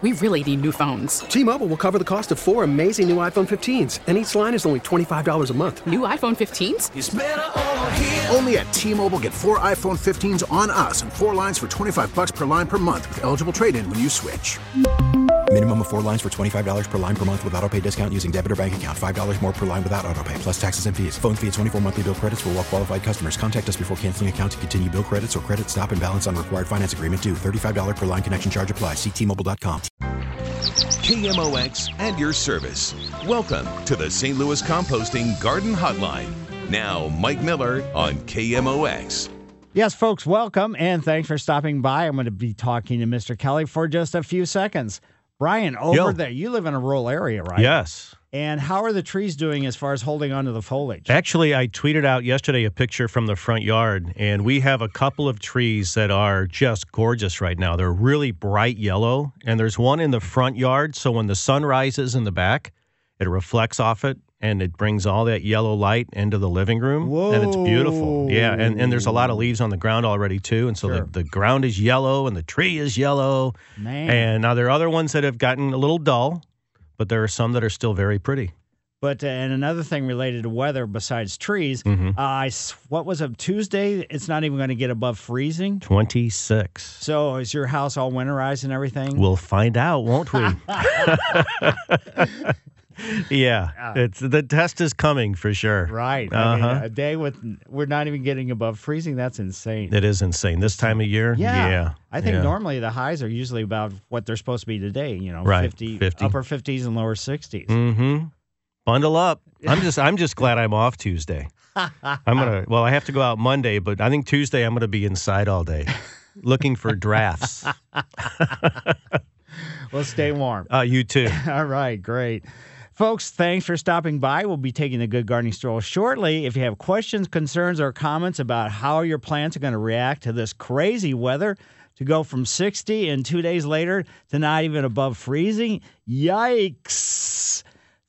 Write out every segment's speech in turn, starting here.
We really need new phones. T-Mobile will cover the cost of 4 amazing new iPhone 15s, and each line is only $25 a month. New iPhone 15s? It's better over here. Only at T-Mobile, get 4 iPhone 15s on us and 4 lines for $25 per line per month with eligible trade-in when you switch. Minimum of 4 lines for $25 per line per month with autopay discount using debit or bank account. $5 more per line without autopay, plus taxes and fees. Phone fee at 24 monthly bill credits for well-qualified customers. Contact us before canceling account to continue bill credits or credit stop and balance on required finance agreement due. $35 per line connection charge applies. See T-Mobile.com. KMOX and your service. Welcome to the St. Louis Composting Garden Hotline. Now, Mike Miller on KMOX. Yes, folks, welcome, and thanks for stopping by. I'm going to be talking to Mr. Kelly for just a few seconds. Brian, over there, you live in a rural area, right? Yes. And how are the trees doing as far as holding on to the foliage? Actually, I tweeted out yesterday a picture from the front yard, and we have a couple of trees that are just gorgeous right now. They're really bright yellow, and there's one in the front yard, so when the sun rises in the back, it reflects off it, and it brings all that yellow light into the living room. Whoa. And it's beautiful. Yeah, and there's a lot of leaves on the ground already, too, and so Sure. the ground is yellow, and the tree is yellow. Man. And now there are other ones that have gotten a little dull, but there are some that are still very pretty. But and another thing related to weather besides trees, what was it, Tuesday? It's not even going to get above freezing. 26. So is your house all winterized and everything? We'll find out, won't we? Yeah, the test is coming for sure. Right. I mean, a day we're not even getting above freezing. That's insane. It is insane. This time of year? Yeah. I think normally the highs are usually about what they're supposed to be today, Right, 50, 50. upper 50s and lower 60s. Mm-hmm. Bundle up. I'm just glad I'm off Tuesday. I have to go out Monday, but I think Tuesday I'm going to be inside all day looking for drafts. Well, stay warm. You too. All right, great. Folks, thanks for stopping by. We'll be taking a good gardening stroll shortly. If you have questions, concerns, or comments about how your plants are going to react to this crazy weather, to go from 60 and 2 days later to not even above freezing, yikes!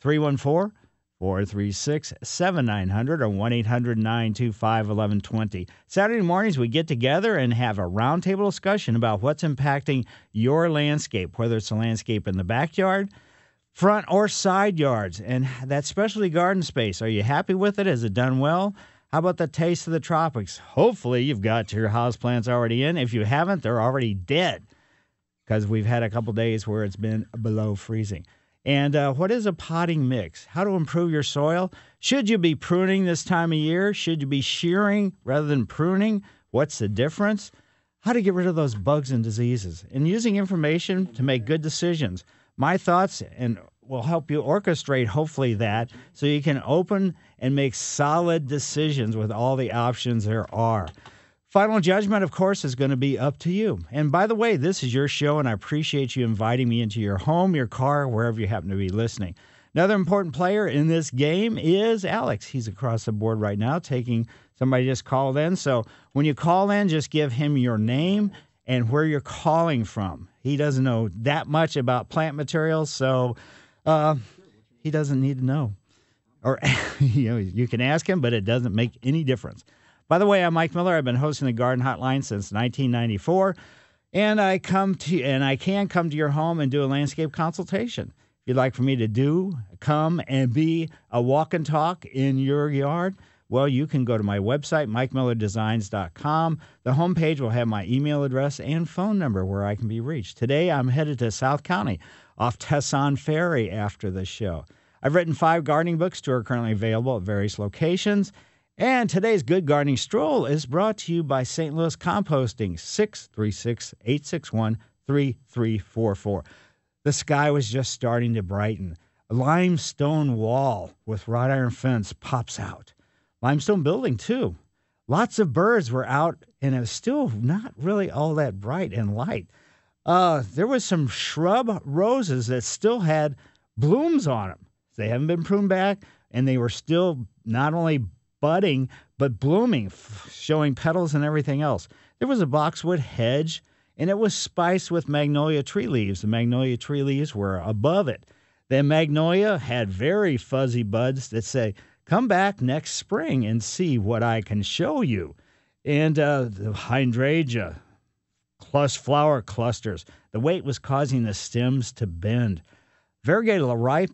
314-436-7900 or 1-800-925-1120. Saturday mornings, we get together and have a roundtable discussion about what's impacting your landscape, whether it's a landscape in the backyard, front or side yards, and that specialty garden space. Are you happy with it? Has it done well? How about the taste of the tropics? Hopefully you've got your houseplants already in. If you haven't, they're already dead because we've had a couple days where it's been below freezing. And what is a potting mix? How to improve your soil? Should you be pruning this time of year? Should you be shearing rather than pruning? What's the difference? How to get rid of those bugs and diseases? And using information to make good decisions. My thoughts and will help you orchestrate, hopefully, that so you can open and make solid decisions with all the options there are. Final judgment, of course, is going to be up to you. And by the way, this is your show, and I appreciate you inviting me into your home, your car, wherever you happen to be listening. Another important player in this game is Alex. He's across the board right now taking somebody just called in. So when you call in, just give him your name and where you're calling from. He doesn't know that much about plant materials, so he doesn't need to know. Or you can ask him, but it doesn't make any difference. By the way, I'm Mike Miller. I've been hosting the Garden Hotline since 1994, and I can come to your home and do a landscape consultation. If you'd like for me to come and be a walk and talk in your yard, well, you can go to my website, MikeMillerDesigns.com. The homepage will have my email address and phone number where I can be reached. Today, I'm headed to South County off Tesson Ferry after the show. I've written 5 gardening books. 2 are currently available at various locations. And today's Good Gardening Stroll is brought to you by St. Louis Composting, 636-861-3344. The sky was just starting to brighten. A limestone wall with wrought iron fence pops out. Limestone building, too. Lots of birds were out, and it was still not really all that bright and light. There was some shrub roses that still had blooms on them. They haven't been pruned back, and they were still not only budding, but blooming, showing petals and everything else. There was a boxwood hedge, and it was spiced with magnolia tree leaves. The magnolia tree leaves were above it. The magnolia had very fuzzy buds that say, "Come back next spring and see what I can show you." And the hydrangea, flower clusters. The weight was causing the stems to bend. Variegated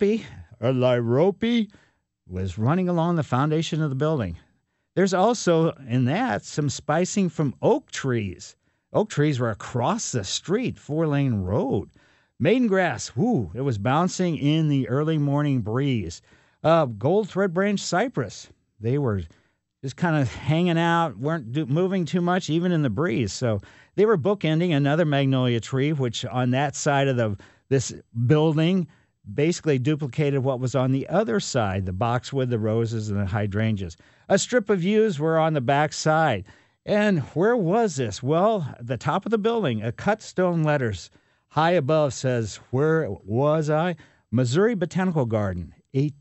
liripe was running along the foundation of the building. There's also, in that, some spicing from oak trees. Oak trees were across the street, 4-lane road. Maiden grass, it was bouncing in the early morning breeze. Gold thread branch cypress, they were just kind of hanging out, weren't moving too much, even in the breeze. So they were bookending another magnolia tree, which on that side of this building basically duplicated what was on the other side, the boxwood, the roses, and the hydrangeas. A strip of yews were on the back side. And where was this? Well, at the top of the building, a cut stone letters high above says, "Where was I?" Missouri Botanical Garden,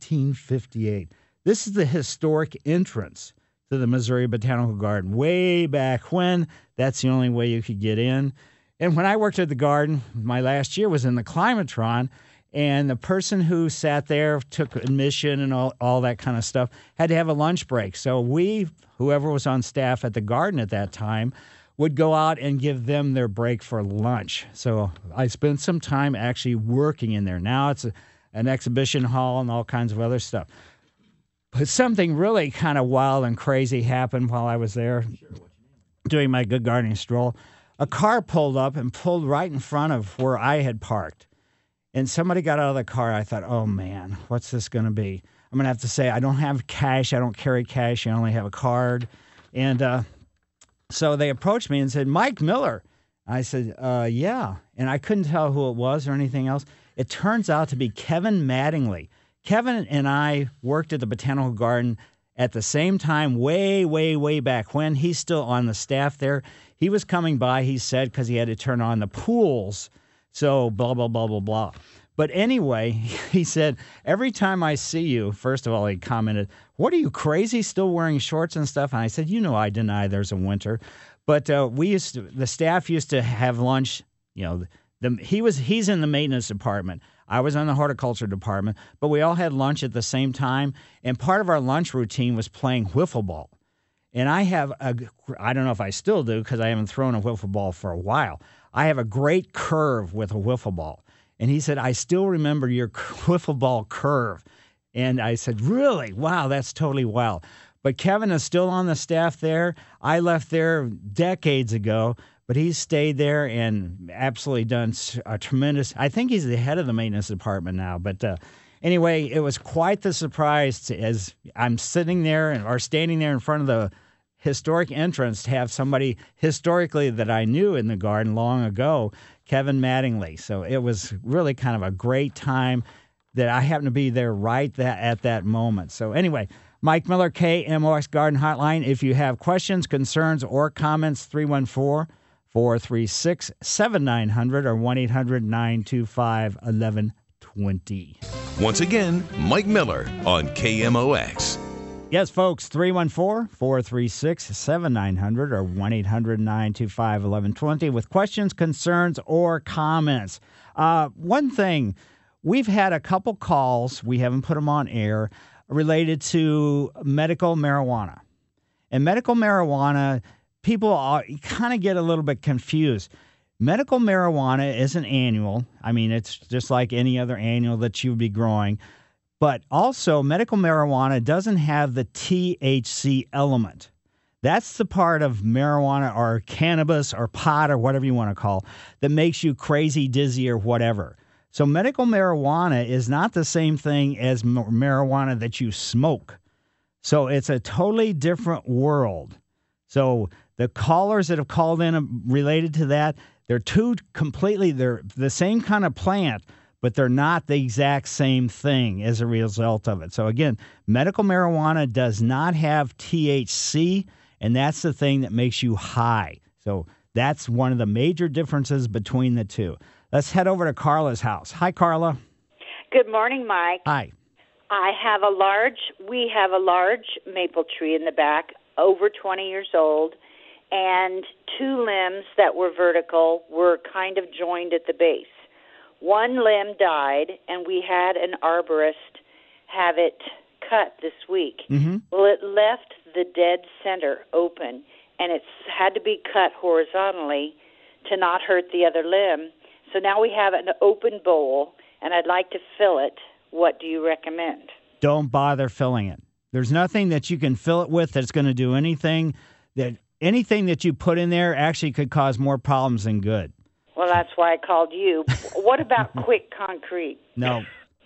1858. This is the historic entrance to the Missouri Botanical Garden. Way back when, that's the only way you could get in. And when I worked at the garden, my last year was in the Climatron, and the person who sat there, took admission and all that kind of stuff, had to have a lunch break. So we, whoever was on staff at the garden at that time, would go out and give them their break for lunch. So I spent some time actually working in there. Now it's an exhibition hall and all kinds of other stuff. But something really kind of wild and crazy happened while I was there doing my good gardening stroll. A car pulled up and pulled right in front of where I had parked. And somebody got out of the car. I thought, oh, man, what's this going to be? I'm going to have to say, I don't have cash. I don't carry cash. I only have a card. And so they approached me and said, Mike Miller. I said, yeah. And I couldn't tell who it was or anything else. It turns out to be Kevin Mattingly. Kevin and I worked at the Botanical Garden at the same time, way, way, way back when. He's still on the staff there. He was coming by, he said, because he had to turn on the pools. So blah, blah, blah, blah, blah. But anyway, he said, every time I see you, first of all, he commented, what are you, crazy, still wearing shorts and stuff? And I said, I deny there's a winter. But the staff used to have lunch. He's in the maintenance department. I was in the horticulture department. But we all had lunch at the same time. And part of our lunch routine was playing wiffle ball. And I don't know if I still do because I haven't thrown a wiffle ball for a while. I have a great curve with a wiffle ball. And he said, I still remember your wiffle ball curve. And I said, really? Wow, that's totally wild. But Kevin is still on the staff there. I left there decades ago, but he's stayed there and absolutely done a tremendous, I think he's the head of the maintenance department now. But anyway, it was quite the surprise as I'm sitting there or standing there in front of the historic entrance to have somebody historically that I knew in the garden long ago, Kevin Mattingly. So it was really kind of a great time that I happened to be there at that moment. So anyway, Mike Miller, KMOX Garden Hotline. If you have questions, concerns, or comments, 314-436-7900 or 1-800-925-1120. Once again, Mike Miller on KMOX. Yes, folks, 314-436-7900 or 1-800-925-1120 with questions, concerns, or comments. One thing, we've had a couple calls, we haven't put them on air, related to medical marijuana. And medical marijuana, people kind of get a little bit confused. Medical marijuana isn't annual. I mean, it's just like any other annual that you would be growing. But also, medical marijuana doesn't have the THC element. That's the part of marijuana or cannabis or pot or whatever you want to call that makes you crazy, dizzy, or whatever. So medical marijuana is not the same thing as marijuana that you smoke. So it's a totally different world. So the callers that have called in related to that, they're the same kind of plant, but they're not the exact same thing as a result of it. So again, medical marijuana does not have THC, and that's the thing that makes you high. So that's one of the major differences between the two. Let's head over to Carla's house. Hi, Carla. Good morning, Mike. Hi. We have a large maple tree in the back, over 20 years old, and two limbs that were vertical were kind of joined at the base. One limb died, and we had an arborist have it cut this week. Mm-hmm. Well, it left the dead center open, and it's had to be cut horizontally to not hurt the other limb. So now we have an open bowl, and I'd like to fill it. What do you recommend? Don't bother filling it. There's nothing that you can fill it with that's going to do anything. Anything that you put in there actually could cause more problems than good. Well, that's why I called you. What about quick concrete? No.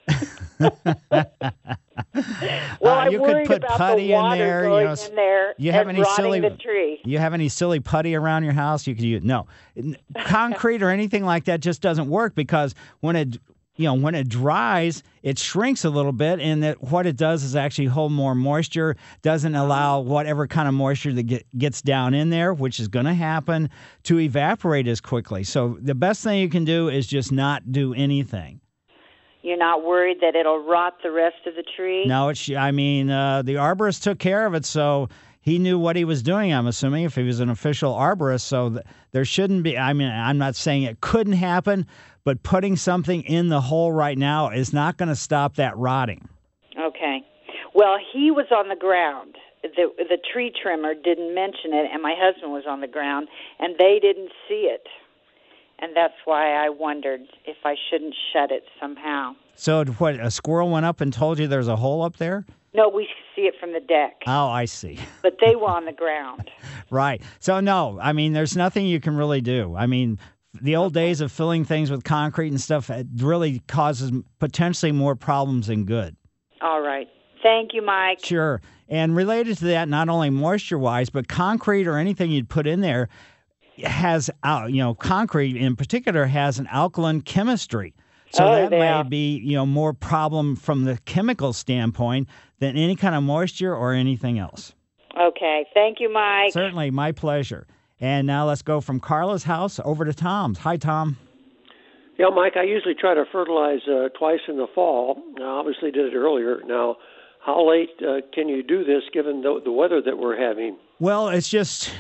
Well, I'm you worried could put about putty the water in there. going in there you have and any rotting the tree. You have any silly putty around your house? You could use no concrete or anything like that. Just doesn't work because when it dries, it shrinks a little bit, and what it does is actually hold more moisture. Doesn't allow whatever kind of moisture that gets down in there, which is going to happen, to evaporate as quickly. So the best thing you can do is just not do anything. You're not worried that it'll rot the rest of the tree? No, the arborist took care of it, so he knew what he was doing, I'm assuming, if he was an official arborist. So there shouldn't be, I'm not saying it couldn't happen, but putting something in the hole right now is not going to stop that rotting. Okay. Well, he was on the ground. The tree trimmer didn't mention it, and my husband was on the ground, and they didn't see it. And that's why I wondered if I shouldn't shut it somehow. So what, a squirrel went up and told you there's a hole up there? No, we see it from the deck. Oh, I see. But they were on the ground. Right. So, no, there's nothing you can really do. The old days of filling things with concrete and stuff, it really causes potentially more problems than good. All right. Thank you, Mike. Sure. And related to that, not only moisture-wise, but concrete or anything you'd put in there has, concrete in particular has an alkaline chemistry. So that may be, more problem from the chemical standpoint than any kind of moisture or anything else. Okay. Thank you, Mike. Certainly. My pleasure. And now let's go from Carla's house over to Tom's. Hi, Tom. Yeah, Mike, I usually try to fertilize twice in the fall. I obviously did it earlier. Now, how late can you do this given the weather that we're having? Well, it's just,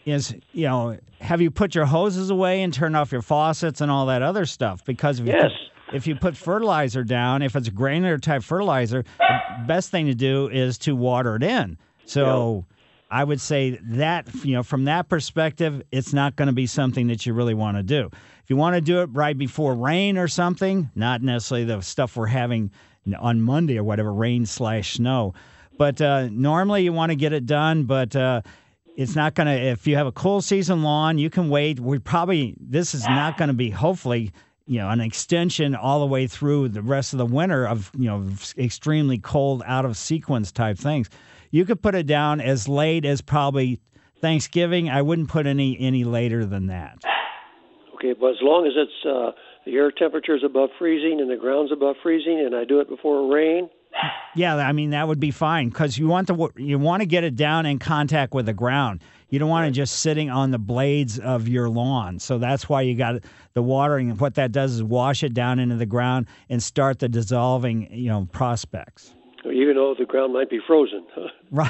have you put your hoses away and turned off your faucets and all that other stuff? Because if you put fertilizer down, if it's a granular type fertilizer, the best thing to do is to water it in. So I would say that, from that perspective, it's not going to be something that you really want to do. If you want to do it right before rain or something, not necessarily the stuff we're having on Monday or whatever, rain/snow. But normally you want to get it done, but it's not going to, if you have a cool season lawn, you can wait. This is not going to be, hopefully, an extension all the way through the rest of the winter of, extremely cold, out of sequence type things. You could put it down as late as probably Thanksgiving. I wouldn't put any later than that. Okay, but as long as it's the air temperature is above freezing and the ground's above freezing, and I do it before rain. Yeah, that would be fine because you want to get it down in contact with the ground. You don't want it just sitting on the blades of your lawn. So that's why you got the watering. And what that does is wash it down into the ground and start the dissolving, prospects. Even though the ground might be frozen. Right.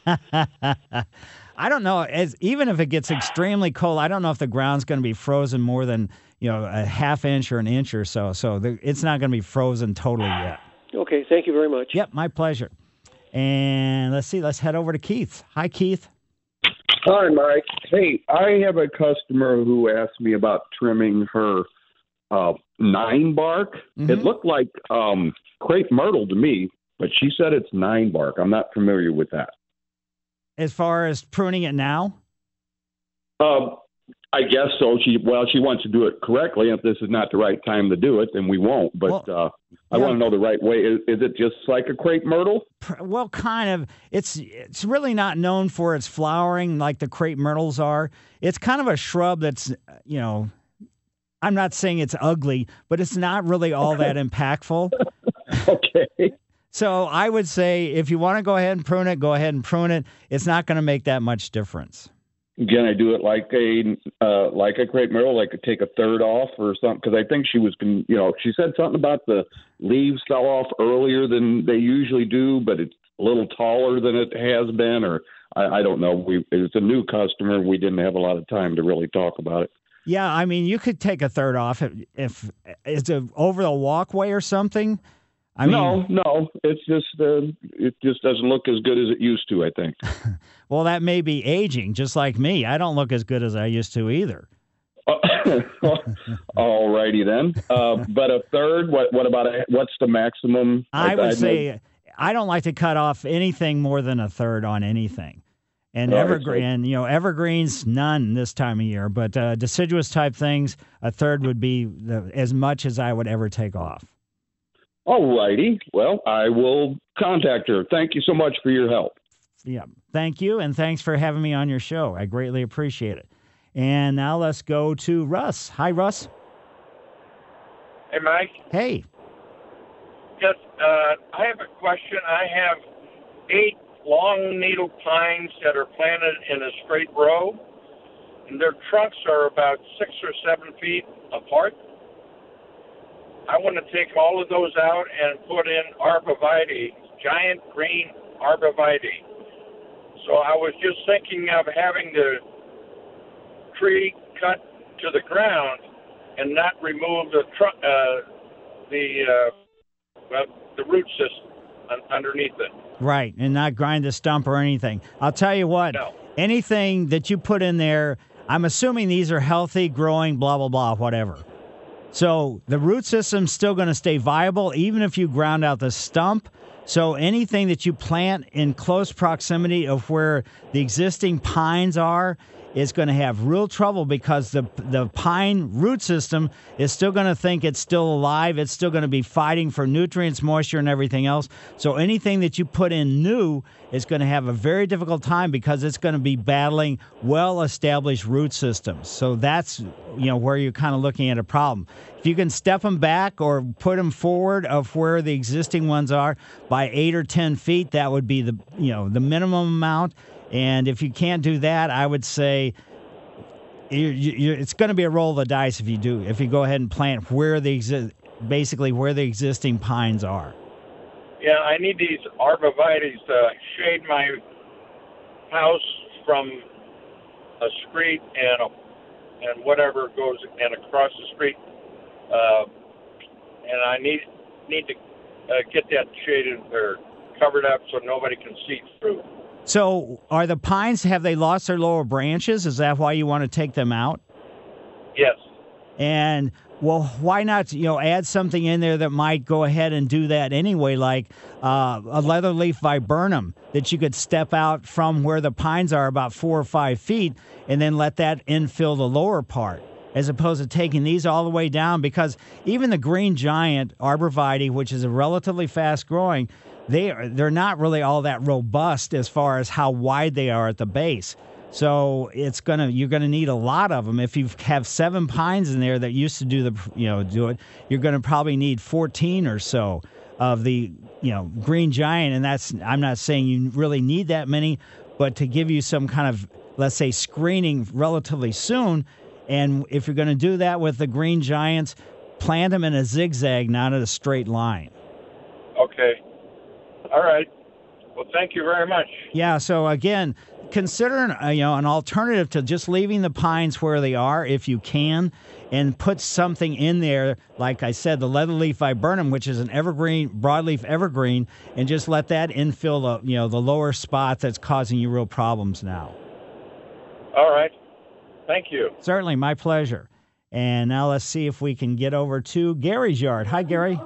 I don't know. Even if it gets extremely cold, I don't know if the ground's going to be frozen more than a half inch or an inch or so. So it's not going to be frozen totally yet. Okay. Thank you very much. Yep, my pleasure. And let's see. Let's head over to Keith. Hi, Keith. Hi, Mike. Hey, I have a customer who asked me about trimming her 9-bark. Mm-hmm. It looked like crepe myrtle to me, but she said it's 9-bark. I'm not familiar with that. As far as pruning it now? I guess so. She wants to do it correctly. If this is not the right time to do it, then we won't. But I want to know the right way. Is it just like a crepe myrtle? Well, kind of. It's really not known for its flowering like the crepe myrtles are. It's kind of a shrub that's, I'm not saying it's ugly, but it's not really all that impactful. Okay. So I would say if you want to go ahead and prune it, go ahead and prune it. It's not going to make that much difference. Can I do it like a crepe myrtle, like take a third off or something? Because I think she said something about the leaves fell off earlier than they usually do, but it's a little taller than it has been, or I don't know. It's a new customer. We didn't have a lot of time to really talk about it. Yeah, you could take a third off if it's over the walkway or something. No, it's just it just doesn't look as good as it used to, I think. Well, that may be aging, just like me. I don't look as good as I used to either. All righty then. But a third, what about what's the maximum? I would say I don't like to cut off anything more than a third on anything. And evergreens, none this time of year. But deciduous type things, a third would be as much as I would ever take off. All righty. Well, I will contact her. Thank you so much for your help. Yeah, thank you, and thanks for having me on your show. I greatly appreciate it. And now let's go to Russ. Hi, Russ. Hey, Mike. Hey. Yes, I have a question. I have 8 long needle pines that are planted in a straight row, and their trunks are about 6 or 7 feet apart. I want to take all of those out and put in arborvitae, giant green arborvitae. So I was just thinking of having the tree cut to the ground and not remove the root system underneath it. Right, and not grind the stump or anything. I'll tell you what, anything that you put in there, I'm assuming these are healthy, growing, blah, blah, blah, whatever. So the root system's still going to stay viable even if you ground out the stump. So anything that you plant in close proximity of where the existing pines are is going to have real trouble because the pine root system is still going to think it's still alive. It's still going to be fighting for nutrients, moisture, and everything else. So anything that you put in new is going to have a very difficult time because it's going to be battling well-established root systems. So that's where you're kind of looking at a problem. If you can step them back or put them forward of where the existing ones are by 8 or 10 feet, that would be the minimum amount. And if you can't do that, I would say it's going to be a roll of the dice if you go ahead and plant where the existing pines are. Yeah, I need these arborvitae to shade my house from a street and whatever goes and across the street, and I need to get that shaded or covered up so nobody can see through. So are the pines, have they lost their lower branches? Is that why you want to take them out? Yes. And, well, why not, add something in there that might go ahead and do that anyway, like a leatherleaf viburnum that you could step out from where the pines are about 4 or 5 feet and then let that infill the lower part, as opposed to taking these all the way down, because even the green giant arborvitae, which is a relatively fast-growing, they're not really all that robust as far as how wide they are at the base. So you're gonna need a lot of them. If you have 7 pines in there that used to do you're gonna probably need 14 or so of the green giant, and I'm not saying you really need that many, but to give you some kind of, let's say, screening relatively soon. And if you're going to do that with the green giants, plant them in a zigzag, not in a straight line. Okay. All right. Well, thank you very much. Yeah, so again, consider an alternative to just leaving the pines where they are if you can, and put something in there, like I said, the leatherleaf viburnum, which is an evergreen, broadleaf evergreen, and just let that infill the lower spots that's causing you real problems now. All right. Thank you. Certainly, my pleasure. And now let's see if we can get over to Gary's yard. Hi, Gary.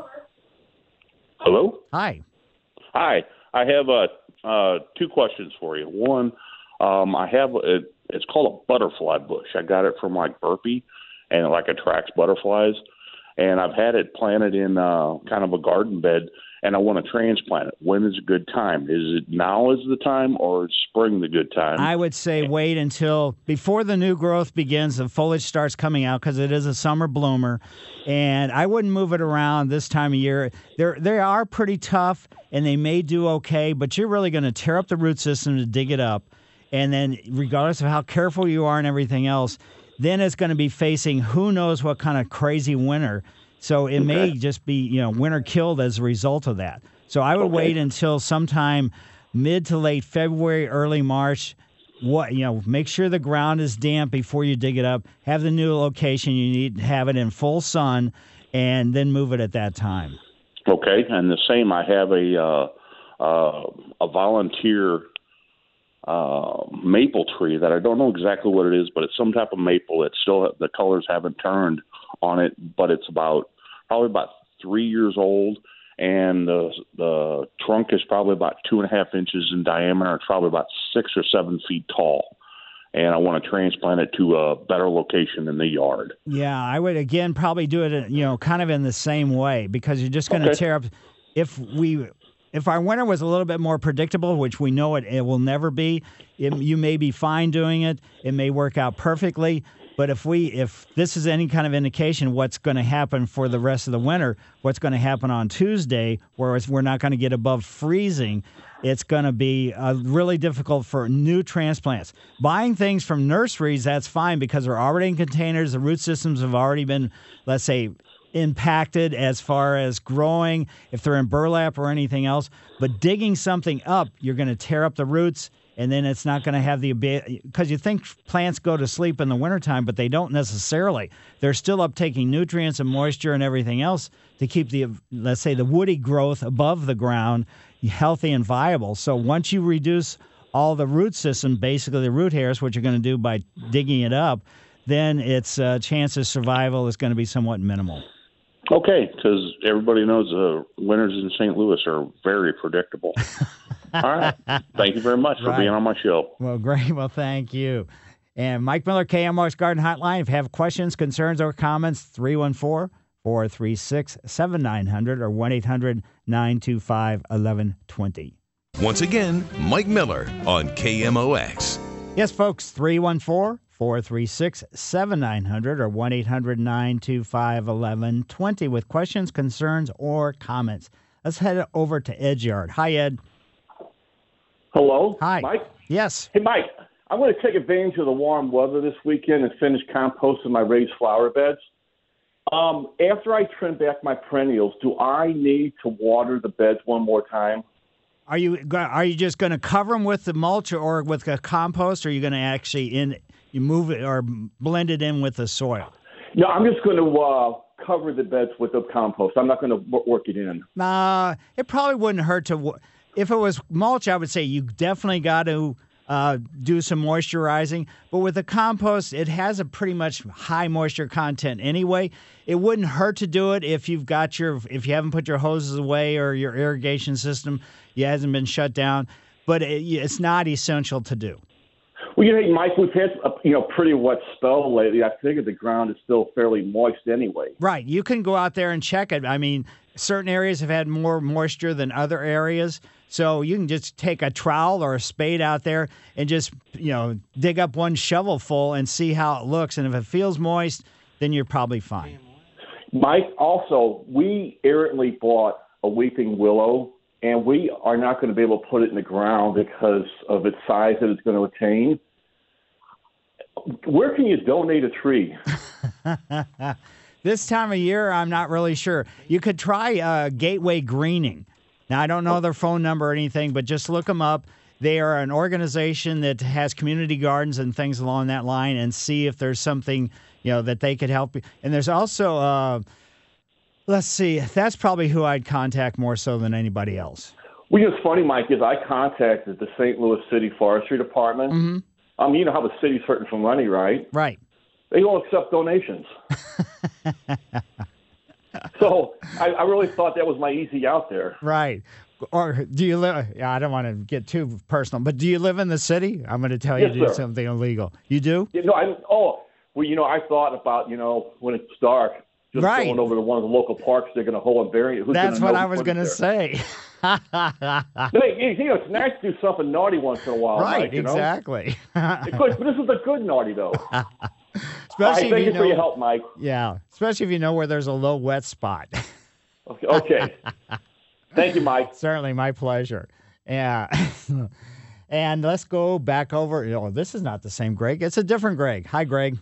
Hello? Hi. Hi. I have 2 questions for you. One, I have it's called a butterfly bush. I got it from Burpee, and it attracts butterflies. And I've had it planted in kind of a garden bed, and I want to transplant it. When is a good time? Is it now is the time, or is spring the good time? I would say wait until before the new growth begins, the foliage starts coming out, because it is a summer bloomer. And I wouldn't move it around this time of year. They are pretty tough, and they may do okay, but you're really going to tear up the root system to dig it up. And then regardless of how careful you are and everything else, then it's going to be facing who knows what kind of crazy winter. So it may just be, winter killed as a result of that. So I would wait until sometime mid to late February, early March. Make sure the ground is damp before you dig it up. Have the new location you need, have it in full sun, and then move it at that time. Okay, and the same. I have a volunteer maple tree that I don't know exactly what it is, but it's some type of maple that still the colors haven't turned on it, but it's probably about 3 years old, and the trunk is probably about 2.5 inches in diameter. It's probably about 6 or 7 feet tall. And I want to transplant it to a better location in the yard. Yeah, I would, again, probably do it, kind of in the same way, because you're just going to tear up. If our winter was a little bit more predictable, which we know it will never be, you may be fine doing it. It may work out perfectly. But if this is any kind of indication what's going to happen for the rest of the winter, what's going to happen on Tuesday, whereas we're not going to get above freezing, it's going to be really difficult for new transplants. Buying things from nurseries, that's fine because they're already in containers. The root systems have already been, let's say, impacted as far as growing, if they're in burlap or anything else. But digging something up, you're going to tear up the roots, and then it's not going to have the ability, because you think plants go to sleep in the wintertime, but they don't necessarily. They're still uptaking nutrients and moisture and everything else to keep let's say, the woody growth above the ground healthy and viable. So once you reduce all the root system, basically the root hairs, what you're going to do by digging it up, then its chance of survival is going to be somewhat minimal. Okay, because everybody knows the winters in St. Louis are very predictable. All right. Thank you very much for being on my show. Well, great. Well, thank you. And Mike Miller, KMOX Garden Hotline. If you have questions, concerns, or comments, 314-436-7900 or 1-800-925-1120. Once again, Mike Miller on KMOX. Yes, folks, 314-436-7900 or 1-800-925-1120 with questions, concerns, or comments. Let's head over to Ed's yard. Hi, Ed. Hello? Hi. Mike? Yes. Hey, Mike. I'm going to take advantage of the warm weather this weekend and finish composting my raised flower beds. After I trim back my perennials, do I need to water the beds one more time? Are you just going to cover them with the mulch or with a compost, or are you going to actually you move it or blend it in with the soil? No, I'm just going to cover the beds with the compost. I'm not going to work it in. It probably wouldn't hurt to. If it was mulch, I would say you definitely got to do some moisturizing. But with the compost, it has a pretty much high moisture content anyway. It wouldn't hurt to do it if you haven't put your hoses away or your irrigation system hasn't been shut down. But it's not essential to do. Well, Mike, we've had a pretty wet spell lately. I figure the ground is still fairly moist anyway. Right. You can go out there and check it. I mean, certain areas have had more moisture than other areas. So you can just take a trowel or a spade out there and just, dig up one shovelful and see how it looks. And if it feels moist, then you're probably fine. Mike, also, we errantly bought a weeping willow, and we are not going to be able to put it in the ground because of its size that it's going to attain. Where can you donate a tree? This time of year, I'm not really sure. You could try Gateway Greening. Now, I don't know their phone number or anything, but just look them up. They are an organization that has community gardens and things along that line, and see if there's something, that they could help you. And there's also, let's see, that's probably who I'd contact more so than anybody else. Well, what's funny, Mike, is I contacted the St. Louis City Forestry Department. Mm-hmm. You know how the city's hurting for money, right? Right. They all accept donations. So I really thought that was my easy out there. Right. Or do you live? I don't want to get too personal, but do you live in the city? I'm going to tell you to do something illegal. You do? I thought about, when it's dark, just going over to one of the local parks, they're going to hold a variant. That's what I was going to say. It's nice to do something naughty once in a while. Right, Mike, exactly. But this is a good naughty, though. Especially thank you for your help, Mike. Yeah, especially if you know where there's a low wet spot. Okay. Thank you, Mike. Certainly, my pleasure. Yeah. And let's go back over. This is not the same Greg. It's a different Greg. Hi, Greg.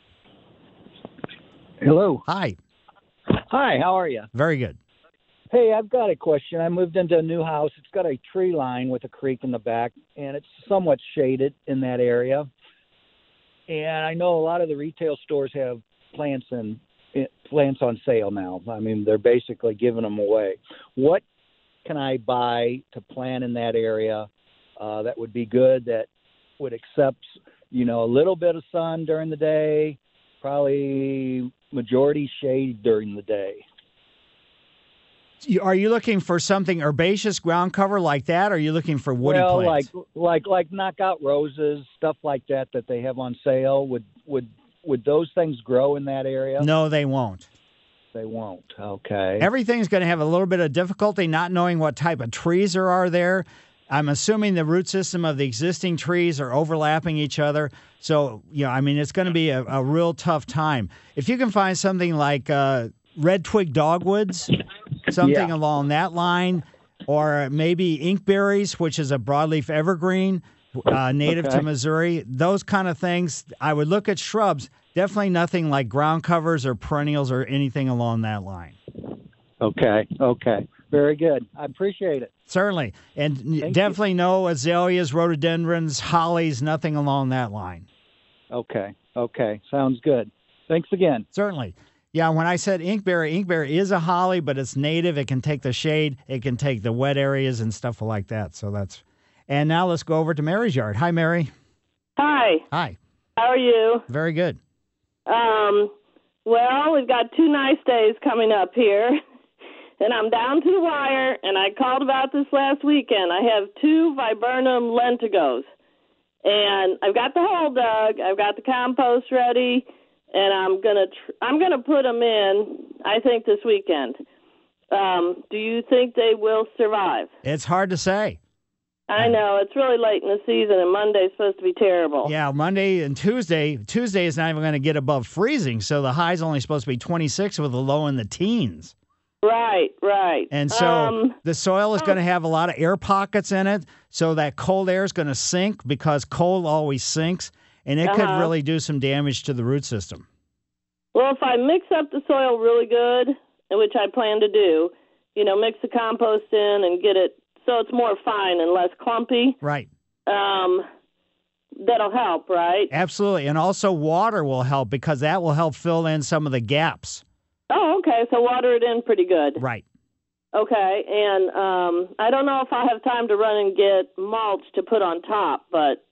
Hello. Hi. Hi, how are you? Very good. Hey, I've got a question. I moved into a new house. It's got a tree line with a creek in the back, and it's somewhat shaded in that area. And I know a lot of the retail stores have plants on sale now. I mean, they're basically giving them away. What can I buy to plant in that area that would be good, that would accept, a little bit of sun during the day, probably majority shade during the day. Are you looking for something herbaceous ground cover like that, or are you looking for woody plants? like knockout roses, stuff like that they have on sale. Would those things grow in that area? No, they won't. They won't. Okay. Everything's going to have a little bit of difficulty not knowing what type of trees there are there. I'm assuming the root system of the existing trees are overlapping each other. So, it's going to be a real tough time. If you can find something like red twig dogwoods, something along that line, or maybe inkberries, which is a broadleaf evergreen native to Missouri, those kind of things, I would look at shrubs. Definitely nothing like ground covers or perennials or anything along that line. Okay. Very good. I appreciate it. Certainly. And Thank definitely no azaleas, rhododendrons, hollies, nothing along that line. Okay. Sounds good. Thanks again. Certainly. Yeah, when I said inkberry is a holly, but it's native. It can take the shade. It can take the wet areas and stuff like that. So that's... And now let's go over to Mary's yard. Hi, Mary. Hi. Hi. How are you? Very good. Well, we've got 2 nice days coming up here, and I'm down to the wire, and I called about this last weekend. I have 2 viburnum lentigos, and I've got the hole dug, I've got the compost ready, and I'm gonna put them in, I think, this weekend. Do you think they will survive? It's hard to say. I know. It's really late in the season, and Monday's supposed to be terrible. Yeah, Monday and Tuesday. Tuesday is not even going to get above freezing, so the high's only supposed to be 26 with a low in the teens. Right. And so the soil is going to have a lot of air pockets in it, so that cold air is going to sink because cold always sinks, and it could really do some damage to the root system. Well, if I mix up the soil really good, which I plan to do, mix the compost in and get it so it's more fine and less clumpy. Right. That'll help, right? Absolutely. And also water will help because that will help fill in some of the gaps. Oh, okay. So water it in pretty good. Right. Okay. And I don't know if I have time to run and get mulch to put on top, but,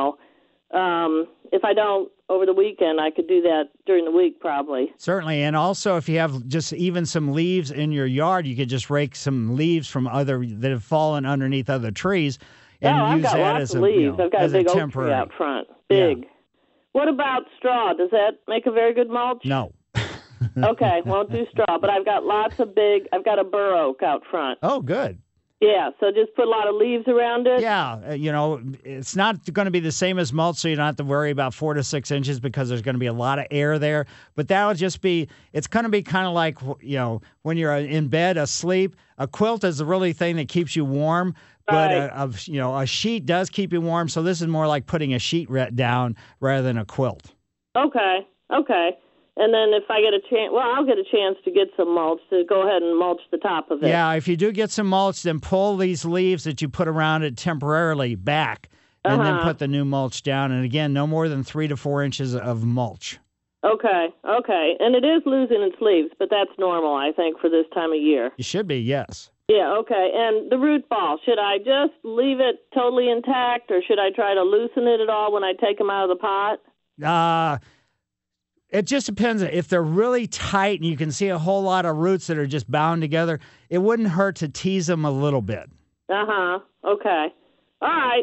if I don't over the weekend, I could do that during the week probably. Certainly. And also, if you have just even some leaves in your yard, you could just rake some leaves from that have fallen underneath other trees and use that as a leaves. I've got a big oak tree out front. Big. Yeah. What about straw? Does that make a very good mulch? No. Okay, won't do straw, but I've got I've got a bur oak out front. Oh, good. Yeah, so just put a lot of leaves around it? Yeah, it's not going to be the same as mulch, so you don't have to worry about 4 to 6 inches because there's going to be a lot of air there. But that'll just it's going to be kind of like, when you're in bed asleep. A quilt is the really thing that keeps you warm, but a sheet does keep you warm, so this is more like putting a sheet down rather than a quilt. Okay. And then if I get a chance, I'll get a chance to get some mulch to go ahead and mulch the top of it. Yeah, if you do get some mulch, then pull these leaves that you put around it temporarily back and then put the new mulch down. And again, no more than 3 to 4 inches of mulch. Okay. And it is losing its leaves, but that's normal, I think, for this time of year. It should be, yes. Yeah, okay. And the root ball, should I just leave it totally intact or should I try to loosen it at all when I take them out of the pot? It just depends. If they're really tight and you can see a whole lot of roots that are just bound together, it wouldn't hurt to tease them a little bit. Okay. All right.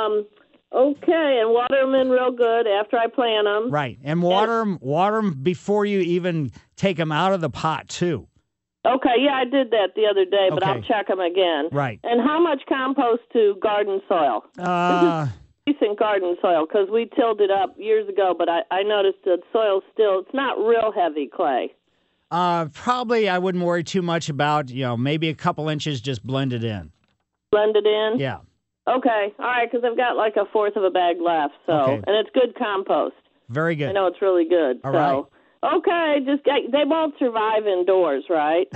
Okay, and water them in real good after I plant them. Right, and water them before you even take them out of the pot, too. Okay, yeah, I did that the other day, but I'll check them again. Right. And how much compost to garden soil? Decent garden soil, because we tilled it up years ago, but I noticed that soil it's not real heavy clay. Probably I wouldn't worry too much about, maybe a couple inches, just blend it in. Blend it in? Yeah. Okay, all right, because I've got like a fourth of a bag left, and it's good compost. Very good. I know it's really good. All right. Okay, they won't survive indoors, right?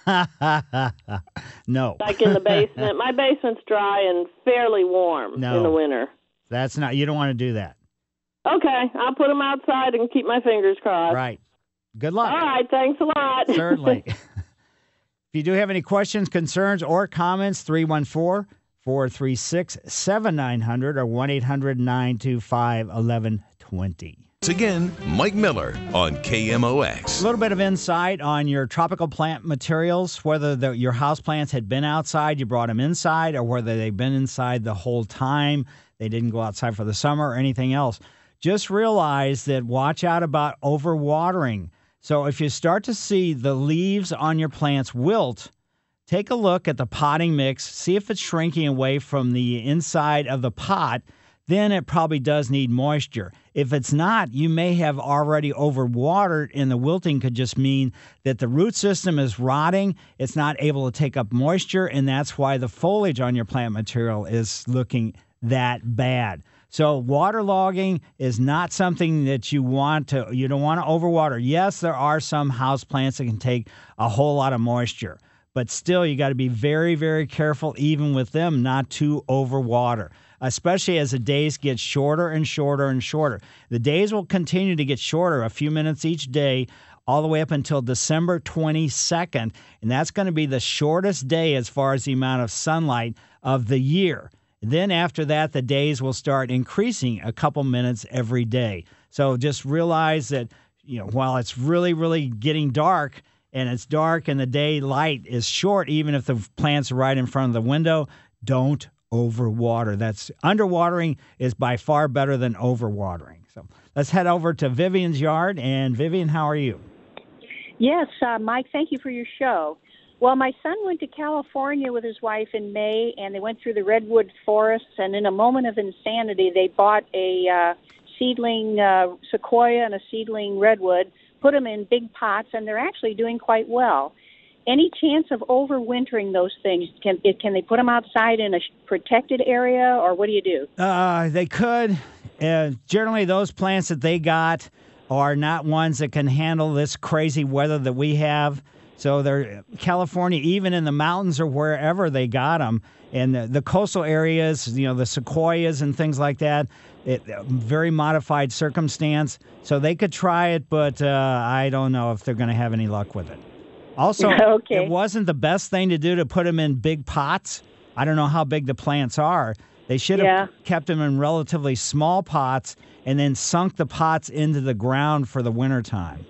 No. Like in the basement. My basement's dry and fairly warm in the winter. That's not, you don't want to do that. Okay, I'll put them outside and keep my fingers crossed. Right. Good luck. All right, thanks a lot. Certainly. If you do have any questions, concerns, or comments, 436-7900 or 1-800-925-1120. Once again, Mike Miller on KMOX. A little bit of insight on your tropical plant materials, whether your house plants had been outside, you brought them inside, or whether they've been inside the whole time, they didn't go outside for the summer or anything else. Just realize that watch out about overwatering. So if you start to see the leaves on your plants wilt, take a look at the potting mix, see if it's shrinking away from the inside of the pot, then it probably does need moisture. If it's not, you may have already overwatered, and the wilting could just mean that the root system is rotting, it's not able to take up moisture, and that's why the foliage on your plant material is looking that bad. So waterlogging is not something that you don't want to overwater. Yes, there are some house plants that can take a whole lot of moisture, but still you got to be very, very careful even with them not to overwater, especially as the days get shorter and shorter and shorter. The days will continue to get shorter, a few minutes each day, all the way up until December 22nd, and that's going to be the shortest day as far as the amount of sunlight of the year. Then after that, the days will start increasing a couple minutes every day. So just realize that, while it's really, really getting dark, and it's dark and the daylight is short, even if the plants are right in front of the window, don't overwater. Underwatering is by far better than overwatering. So let's head over to Vivian's yard. And Vivian, how are you? Yes, Mike, thank you for your show. Well, my son went to California with his wife in May, and they went through the redwood forests, and in a moment of insanity, they bought a seedling sequoia and a seedling redwood, put them in big pots, and they're actually doing quite well. Any chance of overwintering those things? Can they put them outside in a protected area, or what do you do? They could. Generally, those plants that they got are not ones that can handle this crazy weather that we have. So they're California, even in the mountains or wherever they got them, and the coastal areas, the sequoias and things like that, very modified circumstance. So they could try it, but I don't know if they're going to have any luck with it. Also, It wasn't the best thing to do to put them in big pots. I don't know how big the plants are. They should have kept them in relatively small pots and then sunk the pots into the ground for the wintertime.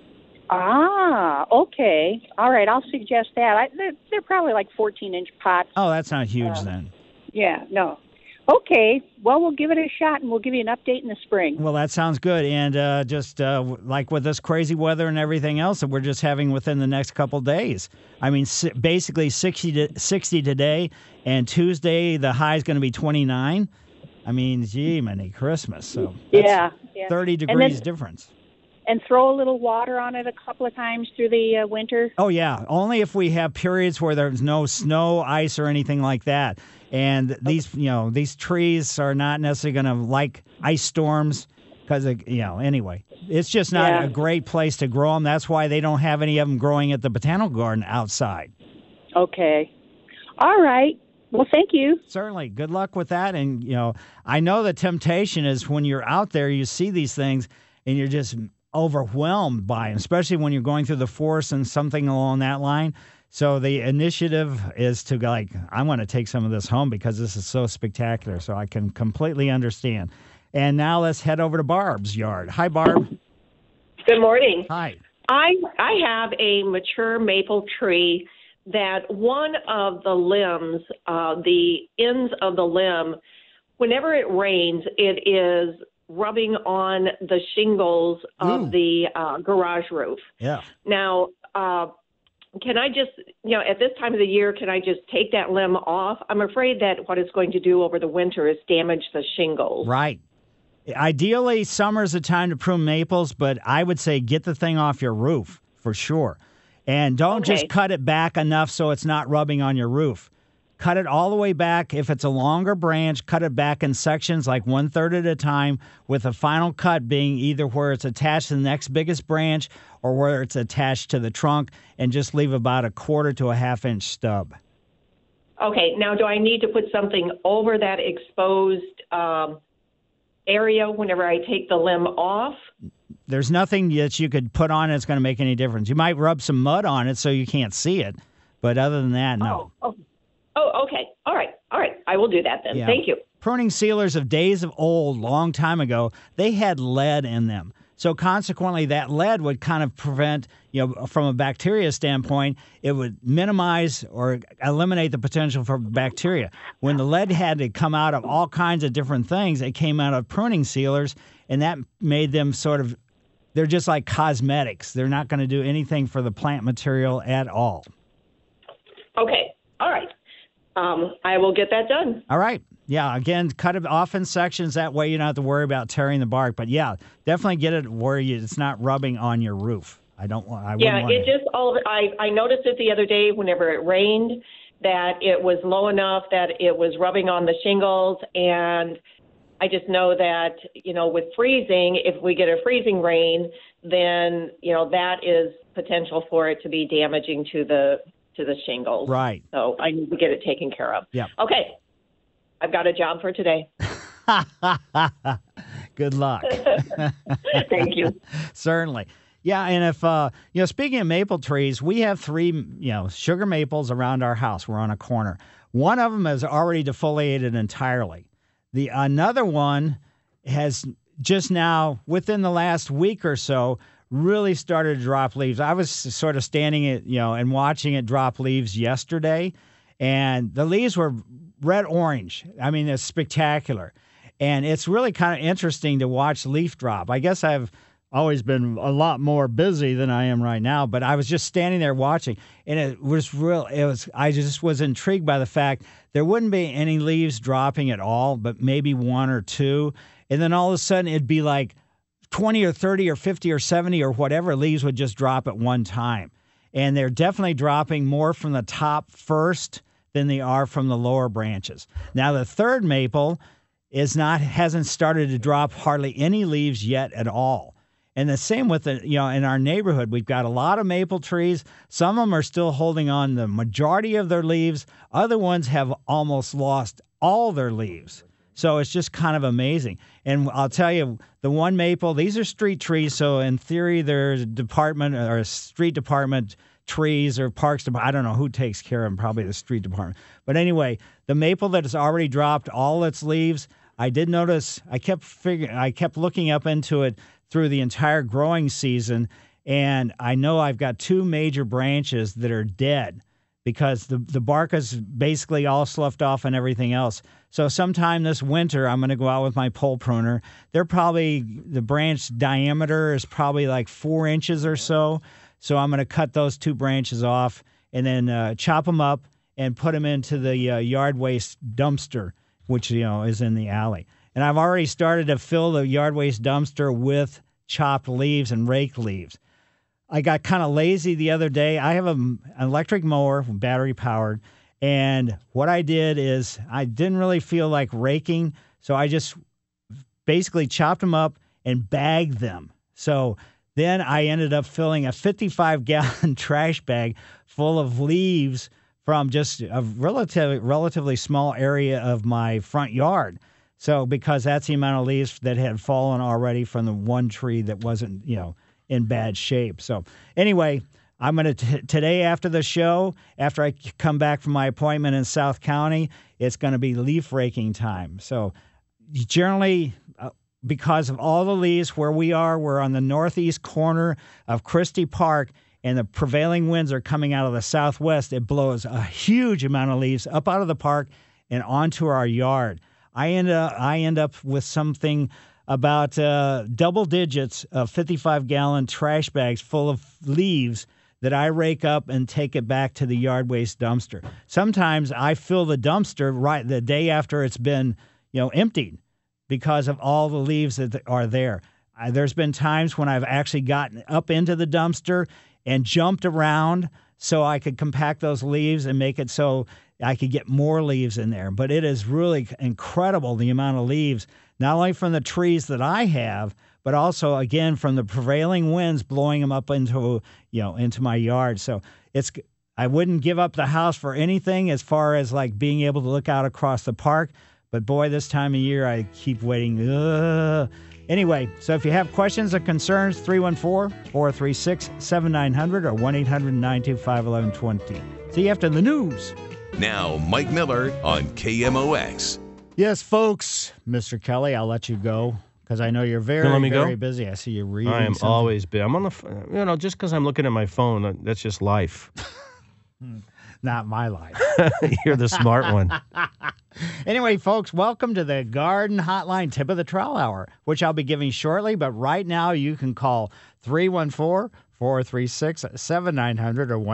Ah, okay. All right, I'll suggest that. They're probably like 14-inch pots. Oh, that's not huge then. Yeah, no. Okay, well, we'll give it a shot, and we'll give you an update in the spring. Well, that sounds good. And just like with this crazy weather and everything else that we're just having within the next couple days. I mean, basically 60 today, and Tuesday the high is going to be 29. I mean, gee, many Christmas. So that's 30 degrees difference. And throw a little water on it a couple of times through the winter? Oh, yeah. Only if we have periods where there's no snow, ice, or anything like that. And these trees are not necessarily going to like ice storms because, anyway. It's just not a great place to grow them. That's why they don't have any of them growing at the botanical garden outside. Okay. All right. Well, thank you. Certainly. Good luck with that. And, I know the temptation is when you're out there, you see these things, and you're just overwhelmed by them, especially when you're going through the forest and something along that line. So the initiative is to I want to take some of this home because this is so spectacular. So I can completely understand. And now let's head over to Barb's yard. Hi, Barb. Good morning. Hi. I have a mature maple tree that one of the limbs, the ends of the limb, whenever it rains, it is rubbing on the shingles of the garage roof. Yeah. Now, can I just, at this time of the year, can I just take that limb off? I'm afraid that what it's going to do over the winter is damage the shingles. Right. Ideally, summer's the time to prune maples, but I would say get the thing off your roof for sure. And don't just cut it back enough so it's not rubbing on your roof. Cut it all the way back. If it's a longer branch, cut it back in sections like 1/3 at a time, with the final cut being either where it's attached to the next biggest branch or where it's attached to the trunk, and just leave about 1/4 to a 1/2 inch stub. Okay. Now, do I need to put something over that exposed area whenever I take the limb off? There's nothing that you could put on it that's going to make any difference. You might rub some mud on it so you can't see it, but other than that, no. Oh. Oh, okay. All right. I will do that then. Yeah. Thank you. Pruning sealers of days of old, long time ago, they had lead in them. So consequently, that lead would kind of prevent, from a bacteria standpoint, it would minimize or eliminate the potential for bacteria. When the lead had to come out of all kinds of different things, it came out of pruning sealers, and that made them they're just like cosmetics. They're not going to do anything for the plant material at all. Okay. All right. I will get that done. All right. Yeah, again, cut it off in sections. That way you don't have to worry about tearing the bark. But, yeah, definitely get it where it's not rubbing on your roof. I noticed it the other day whenever it rained, that it was low enough that it was rubbing on the shingles. And I just know that, with freezing, if we get a freezing rain, then, that is potential for it to be damaging to the shingles. Right. So I need to get it taken care of. Yeah. Okay. I've got a job for today. Good luck. Thank you. Certainly. Yeah, and if, speaking of maple trees, we have 3, sugar maples around our house. We're on a corner. One of them is already defoliated entirely. Another one has just now, within the last week or so, really started to drop leaves. I was sort of standing it, and watching it drop leaves yesterday, and the leaves were red-orange. I mean, it's spectacular. And it's really kind of interesting to watch leaf drop. I guess I've always been a lot more busy than I am right now, but I was just standing there watching, and I just was intrigued by the fact there wouldn't be any leaves dropping at all, but maybe 1 or 2. And then all of a sudden it'd be like 20 or 30 or 50 or 70 or whatever leaves would just drop at one time. And they're definitely dropping more from the top first than they are from the lower branches. Now, the third maple hasn't started to drop hardly any leaves yet at all. And the same with in our neighborhood, we've got a lot of maple trees. Some of them are still holding on the majority of their leaves. Other ones have almost lost all their leaves. So it's just kind of amazing. And I'll tell you, the one maple, these are street trees. So in theory, there's a street department trees or parks department. I don't know who takes care of them, probably the street department. But anyway, the maple that has already dropped all its leaves, I did notice, I kept looking up into it through the entire growing season, and I know I've got 2 major branches that are dead because the bark is basically all sloughed off and everything else. So sometime this winter, I'm going to go out with my pole pruner. The branch diameter is probably like 4 inches or so. So I'm going to cut those 2 branches off and then chop them up and put them into the yard waste dumpster, which, is in the alley. And I've already started to fill the yard waste dumpster with chopped leaves and raked leaves. I got kind of lazy the other day. I have an electric mower, battery powered, and what I did is I didn't really feel like raking, so I just basically chopped them up and bagged them. So then I ended up filling a 55-gallon trash bag full of leaves from just a relatively small area of my front yard. So because that's the amount of leaves that had fallen already from the one tree that wasn't, in bad shape. So anyway, I'm going to today after the show, after I come back from my appointment in South County, it's going to be leaf raking time. So generally, because of all the leaves where we are, we're on the northeast corner of Christie Park, and the prevailing winds are coming out of the southwest. It blows a huge amount of leaves up out of the park and onto our yard. I end up with something about double digits of 55-gallon trash bags full of leaves that I rake up and take it back to the yard waste dumpster. Sometimes I fill the dumpster right the day after it's been, emptied because of all the leaves that are there. There's been times when I've actually gotten up into the dumpster and jumped around so I could compact those leaves and make it so I could get more leaves in there. But it is really incredible the amount of leaves, not only from the trees that I have, but also, again, from the prevailing winds blowing them up into my yard. So I wouldn't give up the house for anything as far as like being able to look out across the park. But boy, this time of year, I keep waiting. Anyway, so if you have questions or concerns, 314-436-7900 or 1-800-925-1120. See you after the news. Now, Mike Miller on KMOX. Yes, folks. Mr. Kelly, I'll let you go because I know you're very busy. I see you reading. I am something. always busy. I'm on the, just because I'm looking at my phone, that's just life. Not my life. You're the smart one. Anyway, folks, welcome to the Garden Hotline Tip of the Trowel Hour, which I'll be giving shortly. But right now, you can call 314-436-7900 or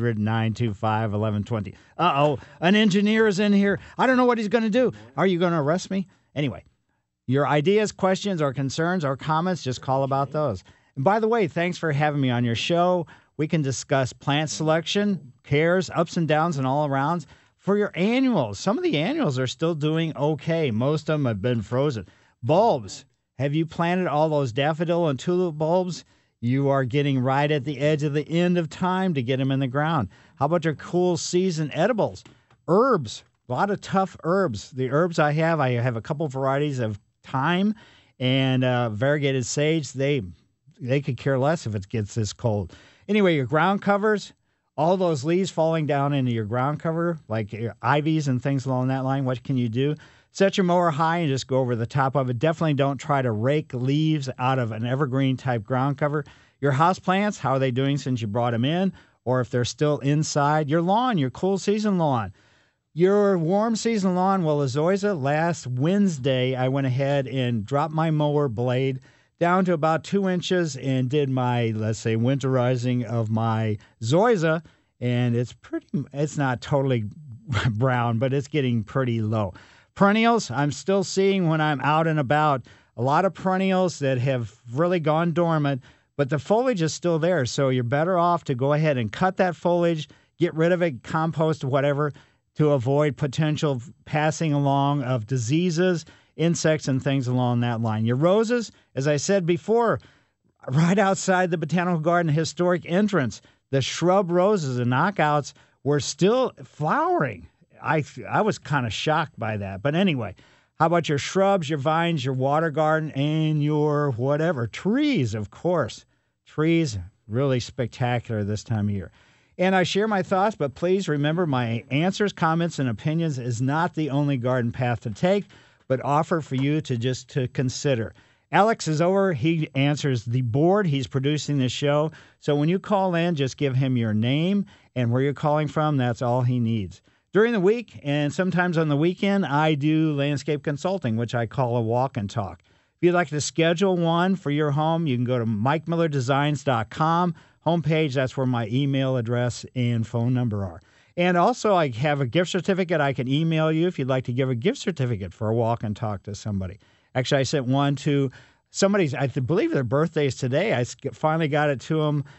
1-800-925-1120. Uh-oh, an engineer is in here. I don't know what he's going to do. Are you going to arrest me? Anyway, your ideas, questions, or concerns or comments, just call about those. And by the way, thanks for having me on your show. We can discuss plant selection, cares, ups and downs, and all arounds. For your annuals, some of the annuals are still doing okay. Most of them have been frozen. Bulbs. Have you planted all those daffodil and tulip bulbs? You are getting right at the edge of the end of time to get them in the ground. How about your cool season edibles? Herbs. A lot of tough herbs. The herbs I have a couple varieties of thyme and variegated sage. They could care less if it gets this cold. Anyway, your ground covers, all those leaves falling down into your ground cover, like your ivies and things along that line, what can you do? Set your mower high and just go over the top of it. Definitely don't try to rake leaves out of an evergreen type ground cover. Your house plants, how are they doing since you brought them in? Or if they're still inside. Your lawn, your cool season lawn. Your warm season lawn, well, Zoysia, last Wednesday, I went ahead and dropped my mower blade down to about 2 inches and did my, let's say, winterizing of my Zoysia, and it's not totally brown, but it's getting pretty low. Perennials, I'm still seeing when I'm out and about, a lot of perennials that have really gone dormant, but the foliage is still there, so you're better off to go ahead and cut that foliage, get rid of it, compost, whatever, to avoid potential passing along of diseases, insects, and things along that line. Your roses, as I said before, right outside the Botanical Garden historic entrance, the shrub roses, the knockouts, were still flowering. I was kind of shocked by that. But anyway, how about your shrubs, your vines, your water garden, and your whatever? Trees, of course. Trees, really spectacular this time of year. And I share my thoughts, but please remember my answers, comments, and opinions is not the only garden path to take, but offer for you to consider. Alex is over. He answers the board. He's producing this show. So when you call in, just give him your name and where you're calling from. That's all he needs. During the week and sometimes on the weekend, I do landscape consulting, which I call a walk and talk. If you'd like to schedule one for your home, you can go to MikeMillerDesigns.com homepage. That's where my email address and phone number are. And also, I have a gift certificate I can email you if you'd like to give a gift certificate for a walk and talk to somebody. Actually, I sent one to somebody's, I believe their birthday is today. I finally got it to them.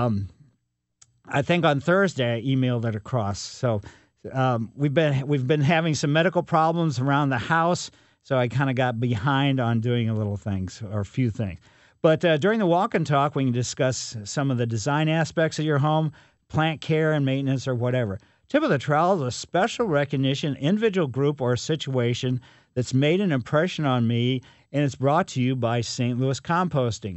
I think on Thursday, I emailed it across. So we've been having some medical problems around the house, so I kind of got behind on doing a few things. But during the walk and talk, we can discuss some of the design aspects of your home, plant care and maintenance, or whatever. Tip of the Trowel is a special recognition, individual group, or situation that's made an impression on me, and it's brought to you by St. Louis Composting,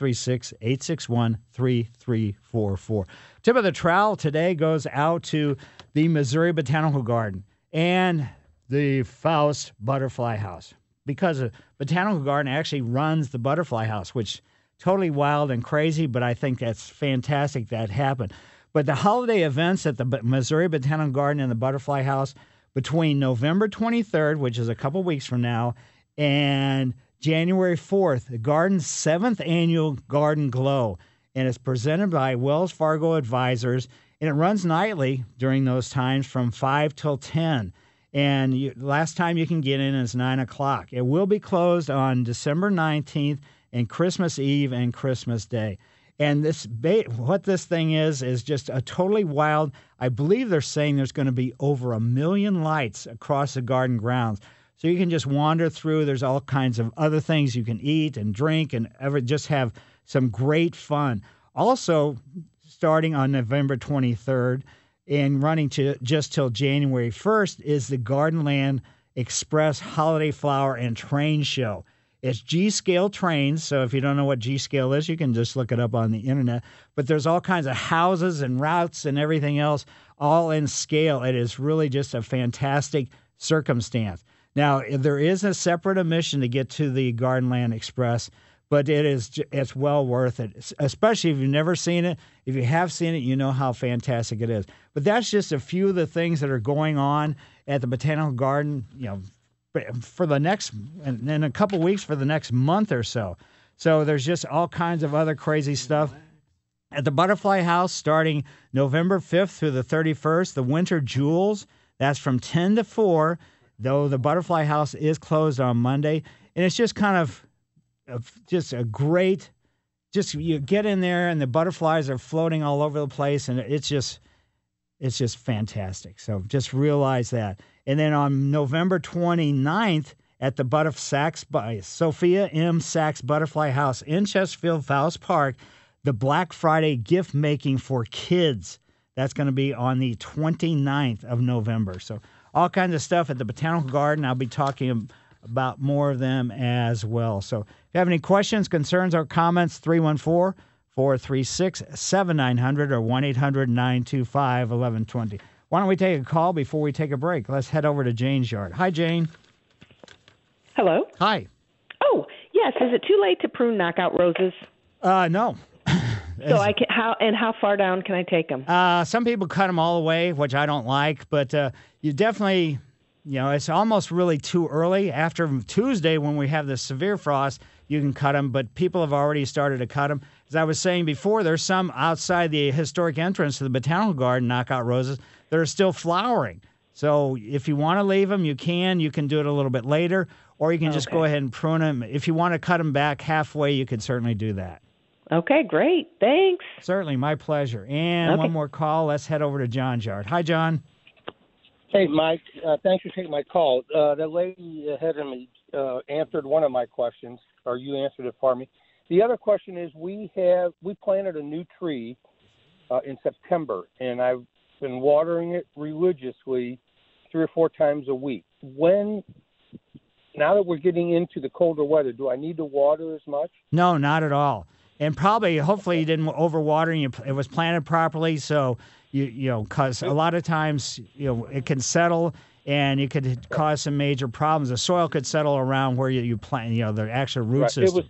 636-861-3344. Tip of the Trowel today goes out to the Missouri Botanical Garden and the Faust Butterfly House, because the Botanical Garden actually runs the Butterfly House, which totally wild and crazy, but I think that's fantastic that happened. But the holiday events at the Missouri Botanical Garden and the Butterfly House between November 23rd, which is a couple weeks from now, and January 4th, the garden's 7th annual Garden Glow, and it's presented by Wells Fargo Advisors, and it runs nightly during those times from 5 till 10. And last time you can get in is 9 o'clock. It will be closed on December 19th and Christmas Eve and Christmas Day. And what this thing is just a totally wild. I believe they're saying there's going to be over 1 million lights across the garden grounds. So you can just wander through. There's all kinds of other things you can eat and drink and just have some great fun. Also, starting on November 23rd and running to just till January 1st is the Gardenland Express Holiday Flower and Train Show. It's G-scale trains, so if you don't know what G-scale is, you can just look it up on the internet. But there's all kinds of houses and routes and everything else all in scale. It is really just a fantastic circumstance. Now, there is a separate admission to get to the Gardenland Express, but it's well worth it, especially if you've never seen it. If you have seen it, you know how fantastic it is. But that's just a few of the things that are going on at the Botanical Garden, for the next, and in a couple weeks for the next month or so. So there's just all kinds of other crazy stuff. At the Butterfly House, starting November 5th through the 31st, the Winter Jewels, that's from 10 to 4, though the Butterfly House is closed on Monday. And it's just kind of just a great, you get in there and the butterflies are floating all over the place, and it's just fantastic. So just realize that. And then on November 29th at the Sophia M. Sachs Butterfly House in Chesterfield Fowles Park, the Black Friday gift making for kids. That's going to be on the 29th of November. So all kinds of stuff at the Botanical Garden. I'll be talking about more of them as well. So if you have any questions, concerns, or comments, 314-436-7900 or 1-800-925-1120. Why don't we take a call before we take a break? Let's head over to Jane's yard. Hi, Jane. Hello. Hi. Oh, yes. Is it too late to prune knockout roses? No. So how far down can I take them? Some people cut them all away, which I don't like, but you definitely, it's almost really too early. After Tuesday, when we have the severe frost, you can cut them, but people have already started to cut them. As I was saying before, there's some outside the historic entrance to the Botanical Garden, knockout roses, that are still flowering. So if you want to leave them, you can. You can do it a little bit later, or you can just go ahead and prune them. If you want to cut them back halfway, you could certainly do that. Okay, great. Thanks. Certainly, my pleasure. And one more call. Let's head over to John's yard. Hi, John. Hey, Mike. Thanks for taking my call. The lady ahead of me answered one of my questions, or you answered it for me. The other question is we planted a new tree in September, and I've been watering it religiously 3 or 4 times a week. Now that we're getting into the colder weather, do I need to water as much? No, not at all. And hopefully you didn't overwater and it was planted properly. So, because a lot of times, it can settle and it could cause some major problems. The soil could settle around where you plant, the actual root system.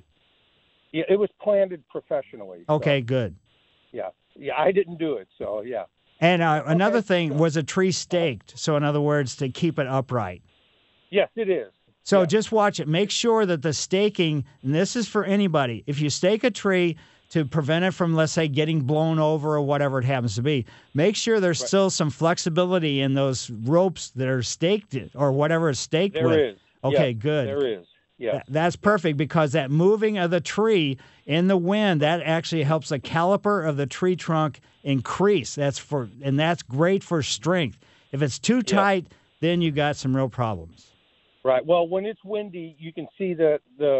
It was planted professionally. Okay, good. Yeah, I didn't do it, so yeah. And another thing, was a tree staked? So in other words, to keep it upright. Yes, it is. So just watch it. Make sure that the staking, and this is for anybody, if you stake a tree to prevent it from, let's say, getting blown over or whatever it happens to be, make sure there's still some flexibility in those ropes that are staked or whatever is staked with. There is. Okay, good. There is. Yeah. That's perfect because that moving of the tree in the wind, that actually helps the caliper of the tree trunk increase. That's great for strength. If it's too tight, then you got some real problems. Right. Well, when it's windy, you can see the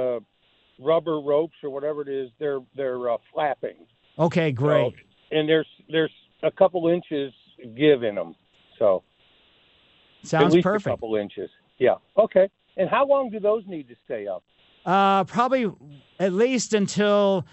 rubber ropes or whatever it is. They're flapping. Okay, great. So, and there's a couple inches give in them. So sounds at least perfect. A couple inches. Yeah. Okay. And how long do those need to stay up? Probably at least until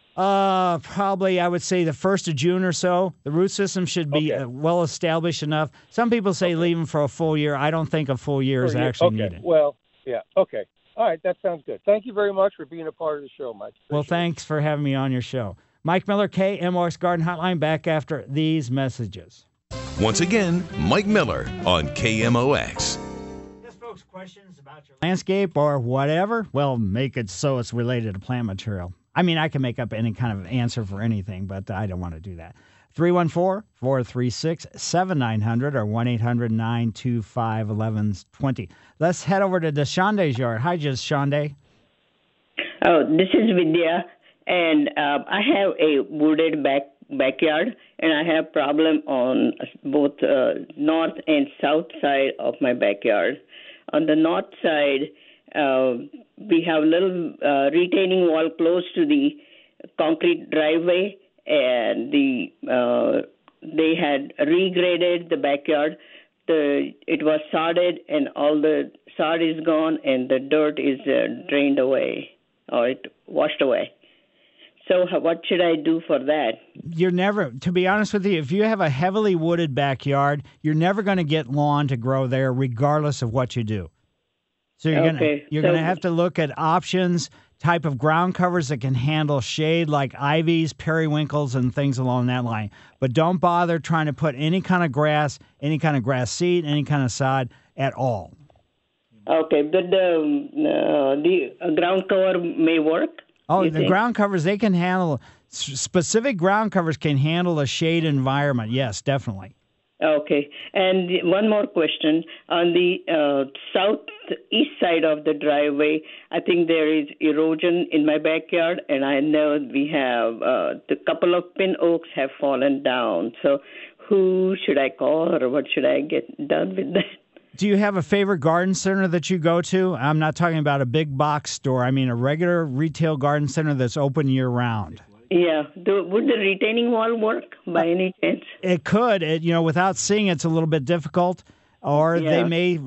probably I would say the 1st of June or so. The root system should be well established enough. Some people say leave them for a full year. I don't think a full year is actually needed. Well, yeah. Okay. All right. That sounds good. Thank you very much for being a part of the show, Mike. Well, thanks for having me on your show. Mike Miller, KMOX Garden Hotline, back after these messages. Once again, Mike Miller on KMOX. Questions about your landscape or whatever, well, make it so it's related to plant material. I mean, I can make up any kind of answer for anything, but I don't want to do that. 314-436-7900 or 1-800-925-1120. Let's head over to Deshande's yard. Hi, Deshande. Oh, this is Vidya, and I have a wooded backyard, and I have problem on both north and south side of my backyard. On the north side, we have a little retaining wall close to the concrete driveway, and they had regraded the backyard. It was sodded, and all the sod is gone, and the dirt is drained away, or it washed away. So what should I do for that? You're never, to be honest with you, if you have a heavily wooded backyard, you're never going to get lawn to grow there regardless of what you do. So you're going to have to look at options, type of ground covers that can handle shade like ivies, periwinkles, and things along that line. But don't bother trying to put any kind of grass seed, any kind of sod at all. Okay, but the ground cover may work? Oh, the ground covers, they can handle, specific ground covers can handle a shade environment. Yes, definitely. Okay. And one more question. On the southeast side of the driveway, I think there is erosion in my backyard, and I know we have the couple of pin oaks have fallen down. So who should I call, or what should I get done with that? Do you have a favorite garden center that you go to? I'm not talking about a big box store. I mean a regular retail garden center that's open year-round. Yeah. Would the retaining wall work by any chance? It could. Without seeing it's a little bit difficult. Or they may,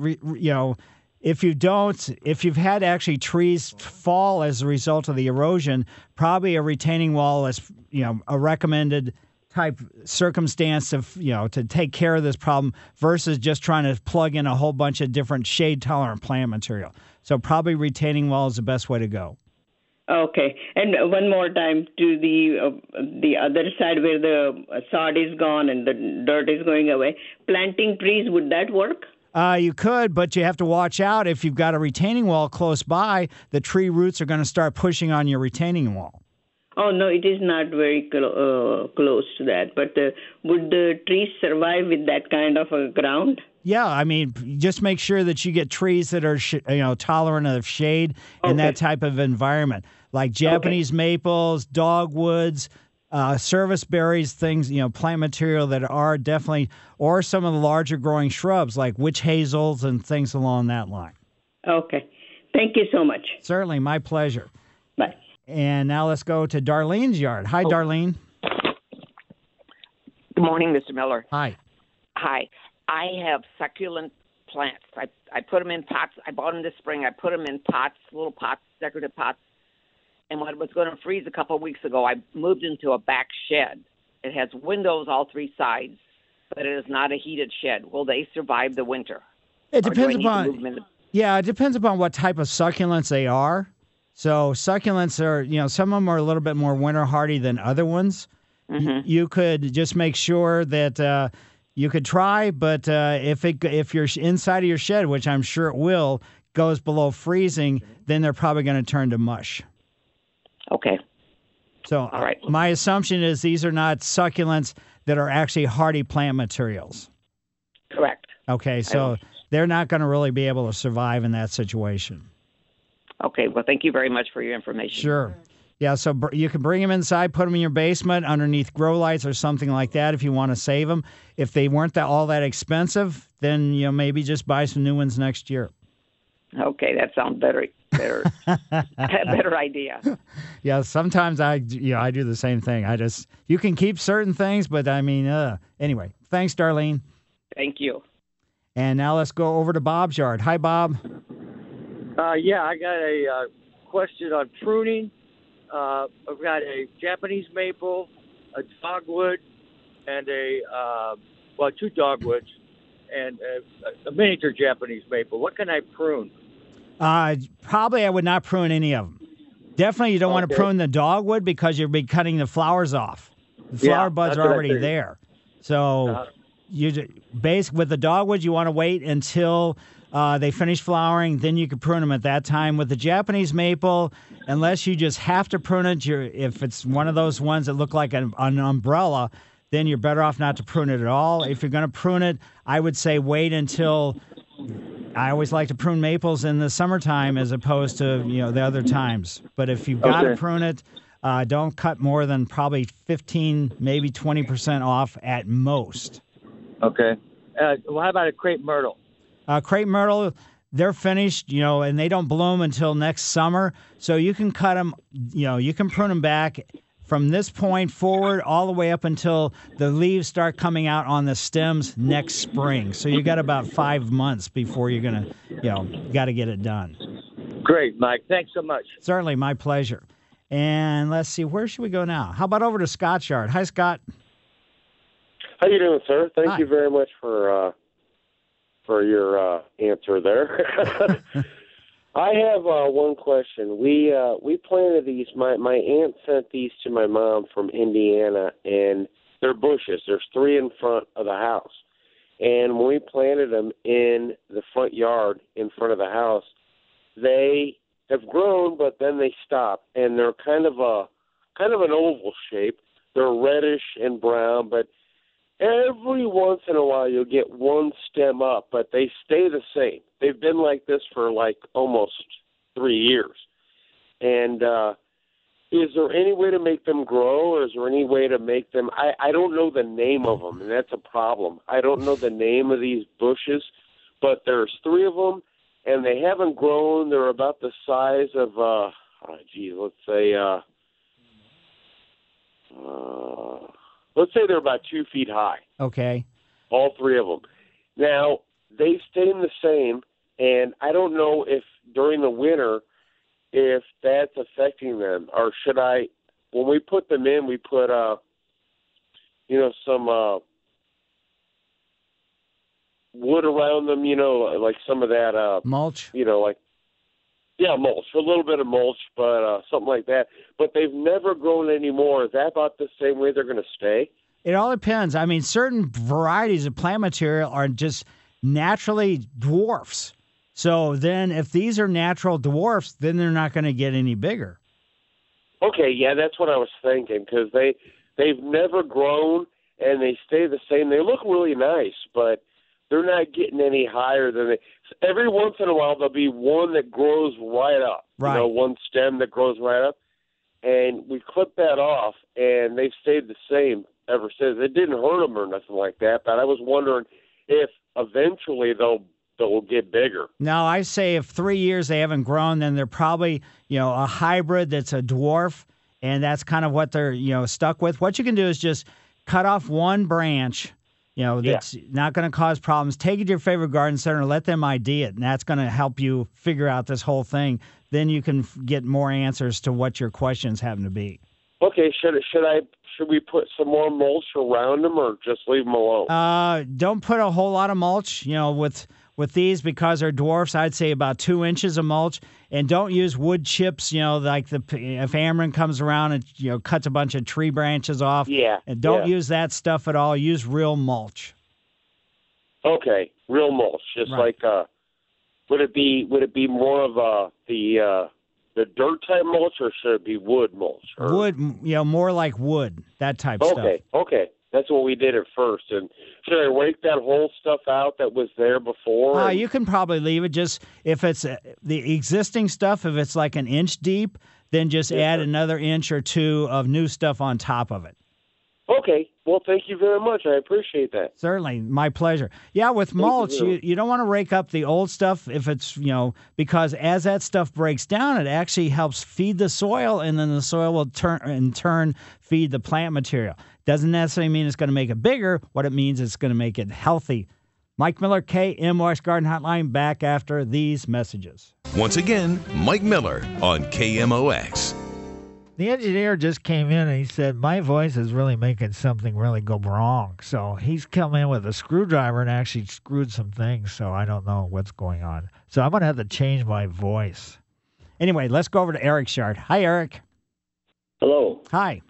if you've had actually trees fall as a result of the erosion, probably a retaining wall is, a recommended type circumstance of, to take care of this problem versus just trying to plug in a whole bunch of different shade-tolerant plant material. So probably retaining wall is the best way to go. Okay. And one more time to the other side where the sod is gone and the dirt is going away, planting trees, would that work? You could, but you have to watch out. If you've got a retaining wall close by, the tree roots are going to start pushing on your retaining wall. Oh, no, it is not very close to that. But would the trees survive with that kind of a ground? Yeah, I mean, just make sure that you get trees that are, tolerant of shade in that type of environment, like Japanese maples, dogwoods, service berries, things, plant material that are definitely, or some of the larger growing shrubs like witch hazels and things along that line. Okay. Thank you so much. Certainly, my pleasure. Bye. And now let's go to Darlene's yard. Hi, Darlene. Good morning, Mr. Miller. Hi. Hi. I have succulent plants. I put them in pots. I bought them this spring. I put them in pots, little pots, decorative pots. And when it was going to freeze a couple of weeks ago, I moved into a back shed. It has windows all three sides, but it is not a heated shed. Will they survive the winter? It depends it depends upon what type of succulents they are. So succulents are, some of them are a little bit more winter hardy than other ones. Mm-hmm. You could just make sure that you could try, but if you're inside of your shed, which I'm sure it will, goes below freezing, then they're probably going to turn to mush. Okay. So all right. My assumption is these are not succulents that are actually hardy plant materials. Correct. Okay, so they're not going to really be able to survive in that situation. Okay, well, thank you very much for your information. Sure. Yeah, so you can bring them inside, put them in your basement underneath grow lights or something like that if you want to save them. If they weren't all that expensive, then maybe just buy some new ones next year. Okay, that sounds better, better idea. Yeah, sometimes I do the same thing. You can keep certain things, but anyway. Thanks, Darlene. Thank you. And now let's go over to Bob's yard. Hi, Bob. Yeah, I got a question on pruning. I've got a Japanese maple, a dogwood, and two dogwoods, and a miniature Japanese maple. What can I prune? Probably I would not prune any of them. Definitely you don't want to prune the dogwood because you'll be cutting the flowers off. The flower buds are already there. So with the dogwood, you want to wait until they finish flowering, then you can prune them at that time. With the Japanese maple, unless you just have to prune it, if it's one of those ones that look like an umbrella, then you're better off not to prune it at all. If you're going to prune it, I would say wait until. I always like to prune maples in the summertime as opposed to the other times. But if you've got to prune it, don't cut more than probably 15, maybe 20% off at most. Okay. How about a crepe myrtle? Crepe myrtle, they're finished, and they don't bloom until next summer. So you can cut them, you can prune them back from this point forward all the way up until the leaves start coming out on the stems next spring. So you got about 5 months before you're going to, got to get it done. Great, Mike. Thanks so much. Certainly, my pleasure. And let's see, where should we go now? How about over to Scott's yard? Hi, Scott. How you doing, sir? Thank Hi. you very much for your answer there. I have one question. We planted these. My aunt sent these to my mom from Indiana, and they're bushes. There's 3 in front of the house, and when we planted them in the front yard in front of the house, they have grown, but then they stop, and they're kind of an oval shape. They're reddish and brown, but every once in a while you'll get one stem up, but they stay the same. They've been like this for like almost 3 years. And is there any way to make them grow, or is there any way to make them – I don't know the name of them, and that's a problem. I don't know the name of these bushes, but there's 3 of them, and they haven't grown. They're about the size of let's say let's say they're about 2 feet high. Okay. All 3 of them. Now, they stay the same, and I don't know if during the winter if that's affecting them, or should I, when we put them in, we put, some wood around them, like some of that. Mulch? Mulch, a little bit of mulch, but something like that. But they've never grown anymore. Is that about the same way they're going to stay? It all depends. I mean, certain varieties of plant material are just naturally dwarfs. So then if these are natural dwarfs, then they're not going to get any bigger. Okay, yeah, that's what I was thinking, because they've never grown, and they stay the same. They look really nice, but they're not getting any higher than they. Every once in a while, there'll be one that grows right up. Right. One stem that grows right up. And we clipped that off, and they've stayed the same ever since. It didn't hurt them or nothing like that, but I was wondering if eventually they'll get bigger. No, I say if 3 years they haven't grown, then they're probably, a hybrid that's a dwarf, and that's kind of what they're, stuck with. What you can do is just cut off one branch, that's not going to cause problems. Take it to your favorite garden center, let them ID it, and that's going to help you figure out this whole thing. Then you can get more answers to what your questions happen to be. Okay, should we put some more mulch around them, or just leave them alone? Don't put a whole lot of mulch, with these, because they're dwarfs. I'd say about 2 inches of mulch, and don't use wood chips. Like if Ameren comes around and cuts a bunch of tree branches off. Yeah. And don't use that stuff at all. Use real mulch. Okay, real mulch, just right. like would it be more of the dirt type mulch, or should it be wood mulch? Or? Wood, more like wood, that type stuff. Okay. That's what we did at first. And should I rake that whole stuff out that was there before? You can probably leave it. Just if it's the existing stuff, if it's like an inch deep, then just add another inch or 2 of new stuff on top of it. Okay. Well, thank you very much. I appreciate that. Certainly. My pleasure. Yeah, with mulch, you don't want to rake up the old stuff if it's, because as that stuff breaks down, it actually helps feed the soil, and then the soil will in turn feed the plant material. Doesn't necessarily mean it's going to make it bigger. What it means is it's going to make it healthy. Mike Miller, KMOX Garden Hotline, back after these messages. Once again, Mike Miller on KMOX. The engineer just came in and he said, my voice is really making something really go wrong. So he's come in with a screwdriver and actually screwed some things. So I don't know what's going on. So I'm going to have to change my voice. Anyway, let's go over to Eric's yard. Hi, Eric. Hello. Hi.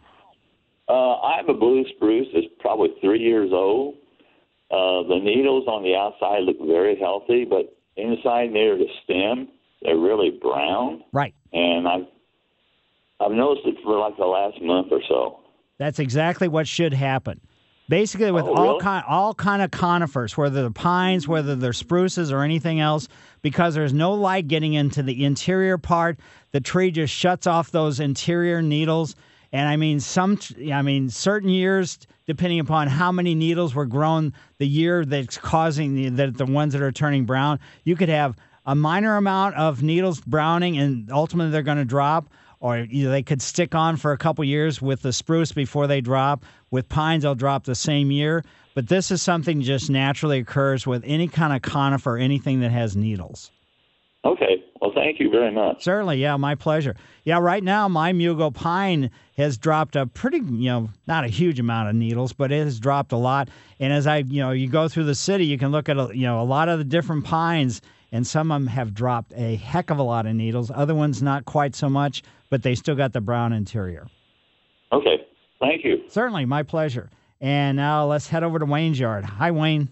I have a blue spruce that's probably 3 years old. The needles on the outside look very healthy, but inside near the stem, they're really brown. Right. And I've noticed it for like the last month or so. That's exactly what should happen. Basically, with all kind of conifers, whether they're pines, whether they're spruces or anything else, because there's no light getting into the interior part, the tree just shuts off those interior needles. And certain years, depending upon how many needles were grown, the year that's causing the ones that are turning brown, you could have a minor amount of needles browning, and ultimately they're going to drop. Or they could stick on for a couple years with the spruce before they drop. With pines, they'll drop the same year. But this is something that just naturally occurs with any kind of conifer, anything that has needles. Okay. Well, Well, thank you very much. Certainly, yeah, my pleasure. Yeah, right now my Mugo pine has dropped a pretty, not a huge amount of needles, but it has dropped a lot. And as you go through the city, you can look at a lot of the different pines, and some of them have dropped a heck of a lot of needles. Other ones not quite so much, but they still got the brown interior. Okay, thank you. Certainly, my pleasure. And now let's head over to Wayne's yard. Hi, Wayne.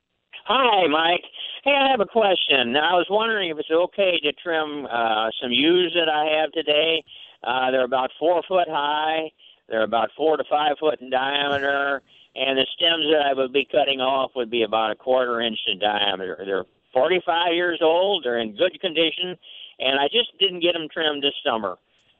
Hi, Mike. Hey, I have a question. I was wondering if it's okay to trim some yews that I have today. They're about 4 foot high. They're about 4 to 5 foot in diameter. And the stems that I would be cutting off would be about a 1/4 inch in diameter. They're 45 years old. They're in good condition. And I just didn't get them trimmed this summer.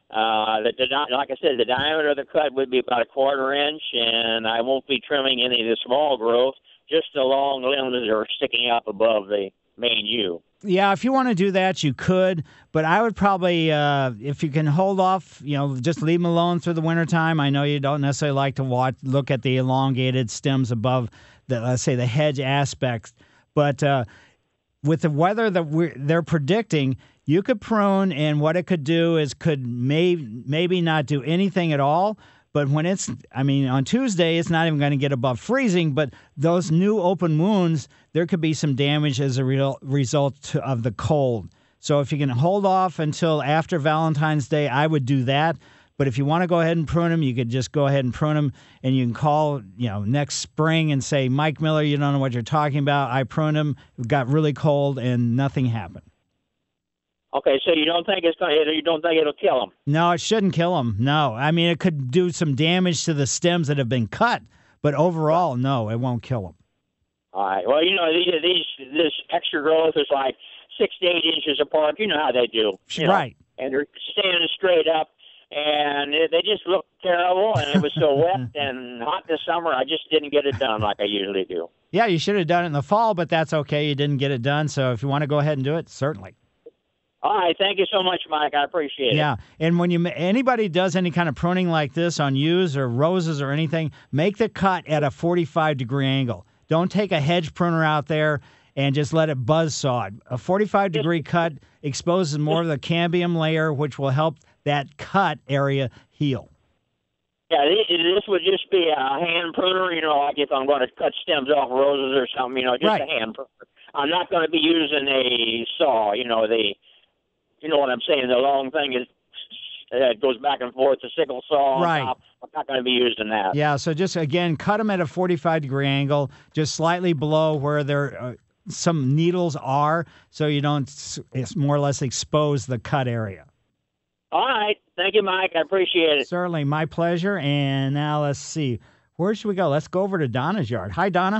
Like I said, the diameter of the cut would be about a 1/4 inch, and I won't be trimming any of the small growth, just the long limbs that are sticking up above the main yew. Yeah, if you want to do that, you could, but I would probably, if you can hold off, just leave them alone through the wintertime. I know you don't necessarily like to look at the elongated stems above let's say, the hedge aspects, but with the weather that they're predicting, you could prune, and what it could do is maybe not do anything at all. But when on Tuesday, it's not even going to get above freezing, but those new open wounds, there could be some damage as a result of the cold. So if you can hold off until after Valentine's Day, I would do that. But if you want to go ahead and prune them, you could just go ahead and prune them, and you can call, next spring and say, Mike Miller, you don't know what you're talking about. I pruned them, it got really cold, and nothing happened. Okay, so you don't think it'll kill them? No, it shouldn't kill them. No, it could do some damage to the stems that have been cut, but overall, no, it won't kill them. All right. Well, this extra growth is like 6 to 8 inches apart. You know how they do, right? And they're standing straight up, and they just look terrible. And it was so wet and hot this summer, I just didn't get it done like I usually do. Yeah, you should have done it in the fall, but that's okay. You didn't get it done, so if you want to go ahead and do it, certainly. All right, thank you so much, Mike. I appreciate it. Yeah, and when anybody does any kind of pruning like this on yews or roses or anything, make the cut at a 45-degree angle. Don't take a hedge pruner out there and just let it buzzsaw. A 45-degree cut exposes more of the cambium layer, which will help that cut area heal. Yeah, this would just be a hand pruner, like if I'm going to cut stems off roses or something, just right. A hand pruner. I'm not going to be using a saw, You know what I'm saying? The long thing it goes back and forth, the sickle saw right. on top. I'm not going to be using that. Yeah, so just, again, cut them at a 45-degree angle, just slightly below where there some needles are, so you don't more or less expose the cut area. All right. Thank you, Mike. I appreciate it. Certainly. My pleasure. And now let's see. Where should we go? Let's go over to Donna's yard. Hi, Donna.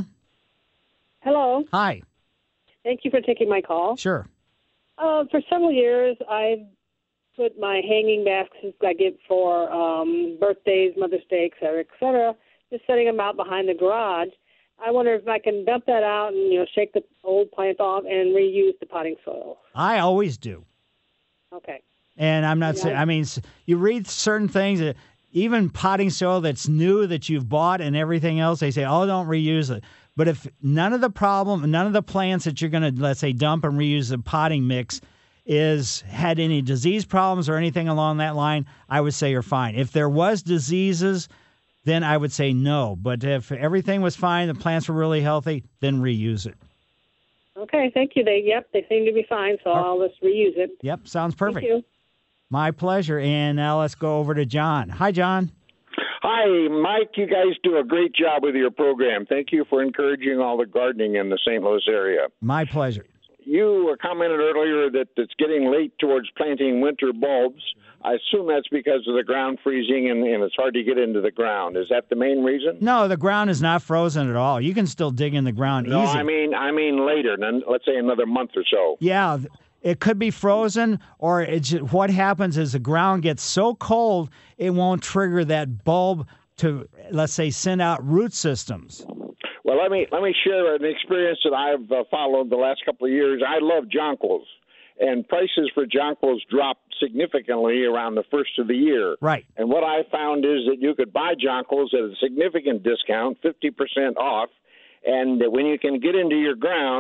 Hello. Hi. Thank you for taking my call. Sure. For several years, I've put my hanging baskets I get for birthdays, Mother's Day, et cetera, just setting them out behind the garage. I wonder if I can dump that out and, shake the old plants off and reuse the potting soil. I always do. Okay. And I'm not saying, you read certain things, even potting soil that's new that you've bought and everything else, they say, don't reuse it. But if none of the plants that you're going to, let's say, dump and reuse the potting mix had any disease problems or anything along that line, I would say you're fine. If there was diseases, then I would say no. But if everything was fine, the plants were really healthy, then reuse it. Okay, thank you. They seem to be fine, so I'll just reuse it. Yep, sounds perfect. Thank you. My pleasure. And now let's go over to John. Hi, John. Hi, Mike. You guys do a great job with your program. Thank you for encouraging all the gardening in the St. Louis area. My pleasure. You commented earlier that it's getting late towards planting winter bulbs. I assume that's because of the ground freezing and it's hard to get into the ground. Is that the main reason? No, the ground is not frozen at all. You can still dig in the ground easy. No, I mean later, let's say another month or so. Yeah, it could be frozen, or what happens is the ground gets so cold it won't trigger that bulb to, let's say, send out root systems. Well, let me share an experience that I've followed the last couple of years. I love jonquils, and prices for jonquils dropped significantly around the first of the year. Right. And what I found is that you could buy jonquils at a significant discount, 50% off, and when you can get into your ground,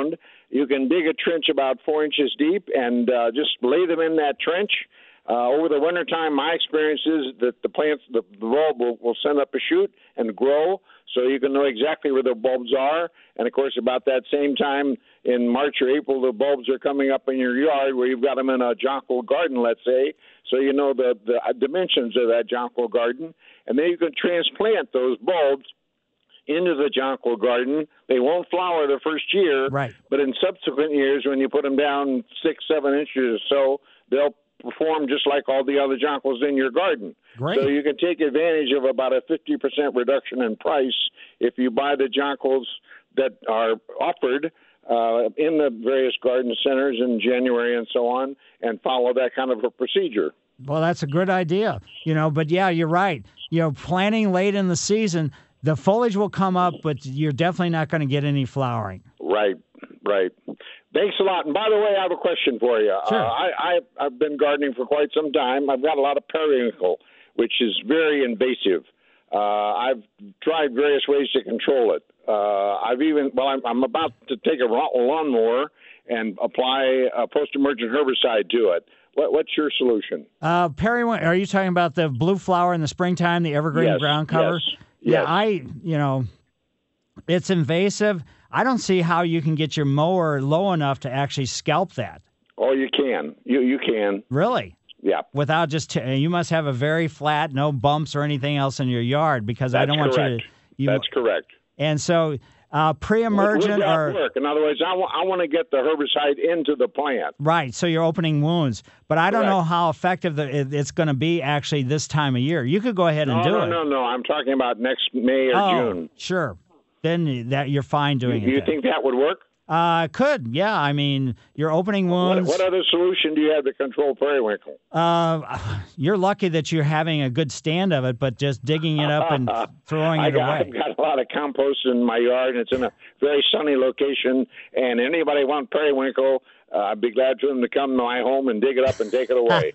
you can dig a trench about 4 inches deep and just lay them in that trench. Over the wintertime, my experience is that the plants, the bulb will send up a shoot and grow, so you can know exactly where the bulbs are. And, of course, about that same time in March or April, the bulbs are coming up in your yard where you've got them in a jonquil garden, let's say, so you know the dimensions of that jonquil garden. And then you can transplant those bulbs into the jonquil garden. They won't flower the first year, right, but in subsequent years, when you put them down 6-7 inches or so, they'll perform just like all the other jonquils in your garden. Great. So you can take advantage of about a 50% reduction in price if you buy the jonquils that are offered in the various garden centers in January and so on, and follow that kind of a procedure. Well, that's a good idea, but yeah, you're right. Planting late in the season, the foliage will come up, but you're definitely not going to get any flowering. Right. Thanks a lot. And by the way, I have a question for you. Sure. I've been gardening for quite some time. I've got a lot of periwinkle, which is very invasive. I've tried various ways to control it. I'm about to take a lawnmower and apply a post-emergent herbicide to it. What's your solution? Periwinkle, are you talking about the blue flower in the springtime, the evergreen ground cover? Yes. Yeah, it's invasive. I don't see how you can get your mower low enough to actually scalp that. Oh, you can. You can. Really? Yeah. Without you must have a very flat, no bumps or anything else in your yard, because I don't want you to. That's correct. And so pre-emergent would that or work? In other words, I want to get the herbicide into the plant. Right. So you're opening wounds, but I don't know how effective it's going to be actually this time of year. You could go ahead and do it. No. I'm talking about next May or June. Sure. Then that you're fine doing it. You think that would work? Could, yeah. I mean, you're opening wounds. What other solution do you have to control periwinkle? You're lucky that you're having a good stand of it, but just digging it up and throwing it away. I've got a lot of compost in my yard, and it's in a very sunny location. And anybody want periwinkle, I'd be glad for them to come to my home and dig it up and take it away.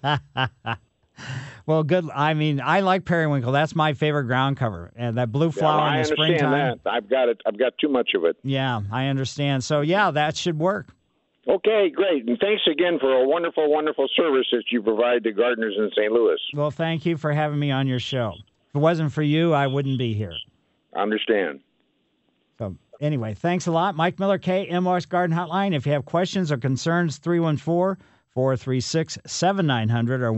Well, good. I mean, I like periwinkle. That's my favorite ground cover. And that blue flower in the springtime. I understand that. I've got it. I've got too much of it. Yeah, I understand. So, yeah, that should work. Okay, great. And thanks again for a wonderful, wonderful service that you provide to gardeners in St. Louis. Well, thank you for having me on your show. If it wasn't for you, I wouldn't be here. I understand. So, anyway, thanks a lot. Mike Miller, KMOX Garden Hotline. If you have questions or concerns, 314-436-7900 or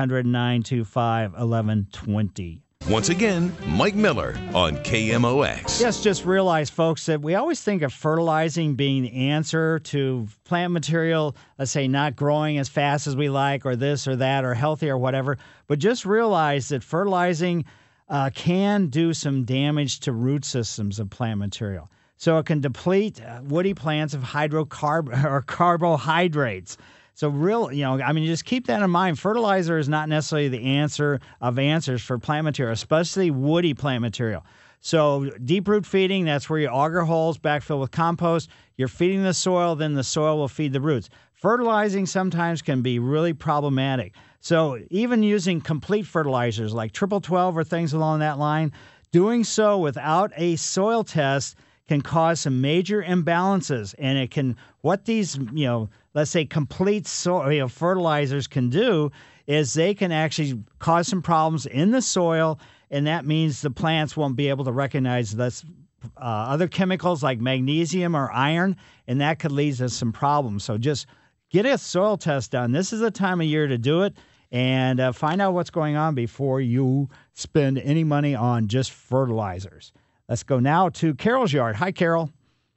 1-800-925-1120. Once again, Mike Miller on KMOX. Yes, just realize, folks, that we always think of fertilizing being the answer to plant material, let's say not growing as fast as we like, or this or that, or healthy or whatever. But just realize that fertilizing can do some damage to root systems of plant material. So it can deplete woody plants of carbohydrates. So just keep that in mind. Fertilizer is not necessarily the answer of answers for plant material, especially woody plant material. So deep root feeding, that's where you auger holes, backfill with compost. You're feeding the soil, then the soil will feed the roots. Fertilizing sometimes can be really problematic. So even using complete fertilizers like triple 12 or things along that line, doing so without a soil test can cause some major imbalances. And it can, what these, let's say complete soil fertilizers can do is they can actually cause some problems in the soil, and that means the plants won't be able to recognize this, other chemicals like magnesium or iron, and that could lead to some problems. So just get a soil test done. This is the time of year to do it, and find out what's going on before you spend any money on just fertilizers. Let's go now to Carol's yard. Hi, Carol.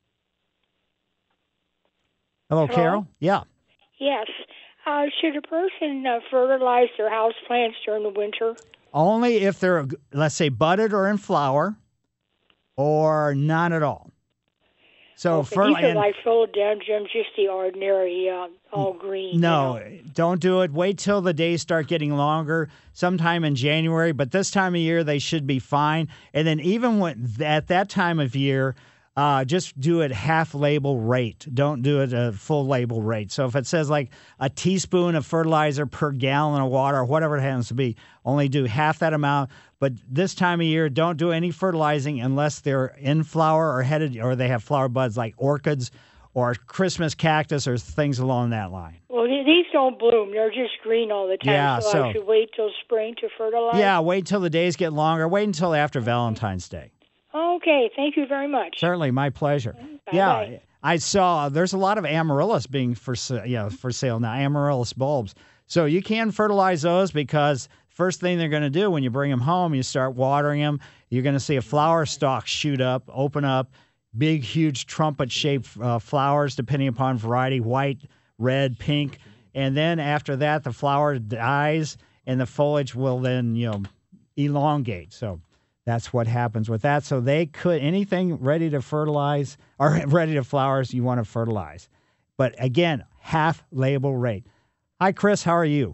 Hello, Carol. Yeah. Yes. Should a person fertilize their house plants during the winter? Only if they're, let's say, budded or in flower, or not at all. So these are like philodendrons, just the ordinary, all green. No, don't do it. Wait till the days start getting longer, sometime in January. But this time of year, they should be fine. And then even at that time of year, just do it half label rate. Don't do it a full label rate. So if it says like a teaspoon of fertilizer per gallon of water, or whatever it happens to be, only do half that amount. But this time of year, don't do any fertilizing unless they're in flower or headed, or they have flower buds like orchids or Christmas cactus or things along that line. Well, these don't bloom. They're just green all the time. Yeah, so I should wait till spring to fertilize? Yeah, wait until the days get longer. Wait until after Valentine's Day. Okay, thank you very much. Certainly, my pleasure. Bye-bye. Yeah, I saw there's a lot of amaryllis being for sale now, amaryllis bulbs. So you can fertilize those because first thing they're going to do when you bring them home, you start watering them. You're going to see a flower stalk shoot up, open up, big, huge trumpet-shaped flowers, depending upon variety, white, red, pink. And then after that, the flower dies, and the foliage will then, elongate. So that's what happens with that. So they could, anything ready to fertilize or ready to flowers, you want to fertilize. But again, half label rate. Hi, Chris. How are you?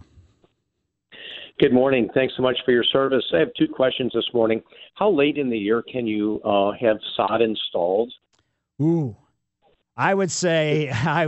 Good morning. Thanks so much for your service. I have two questions this morning. How late in the year can you have sod installed? Ooh, I would say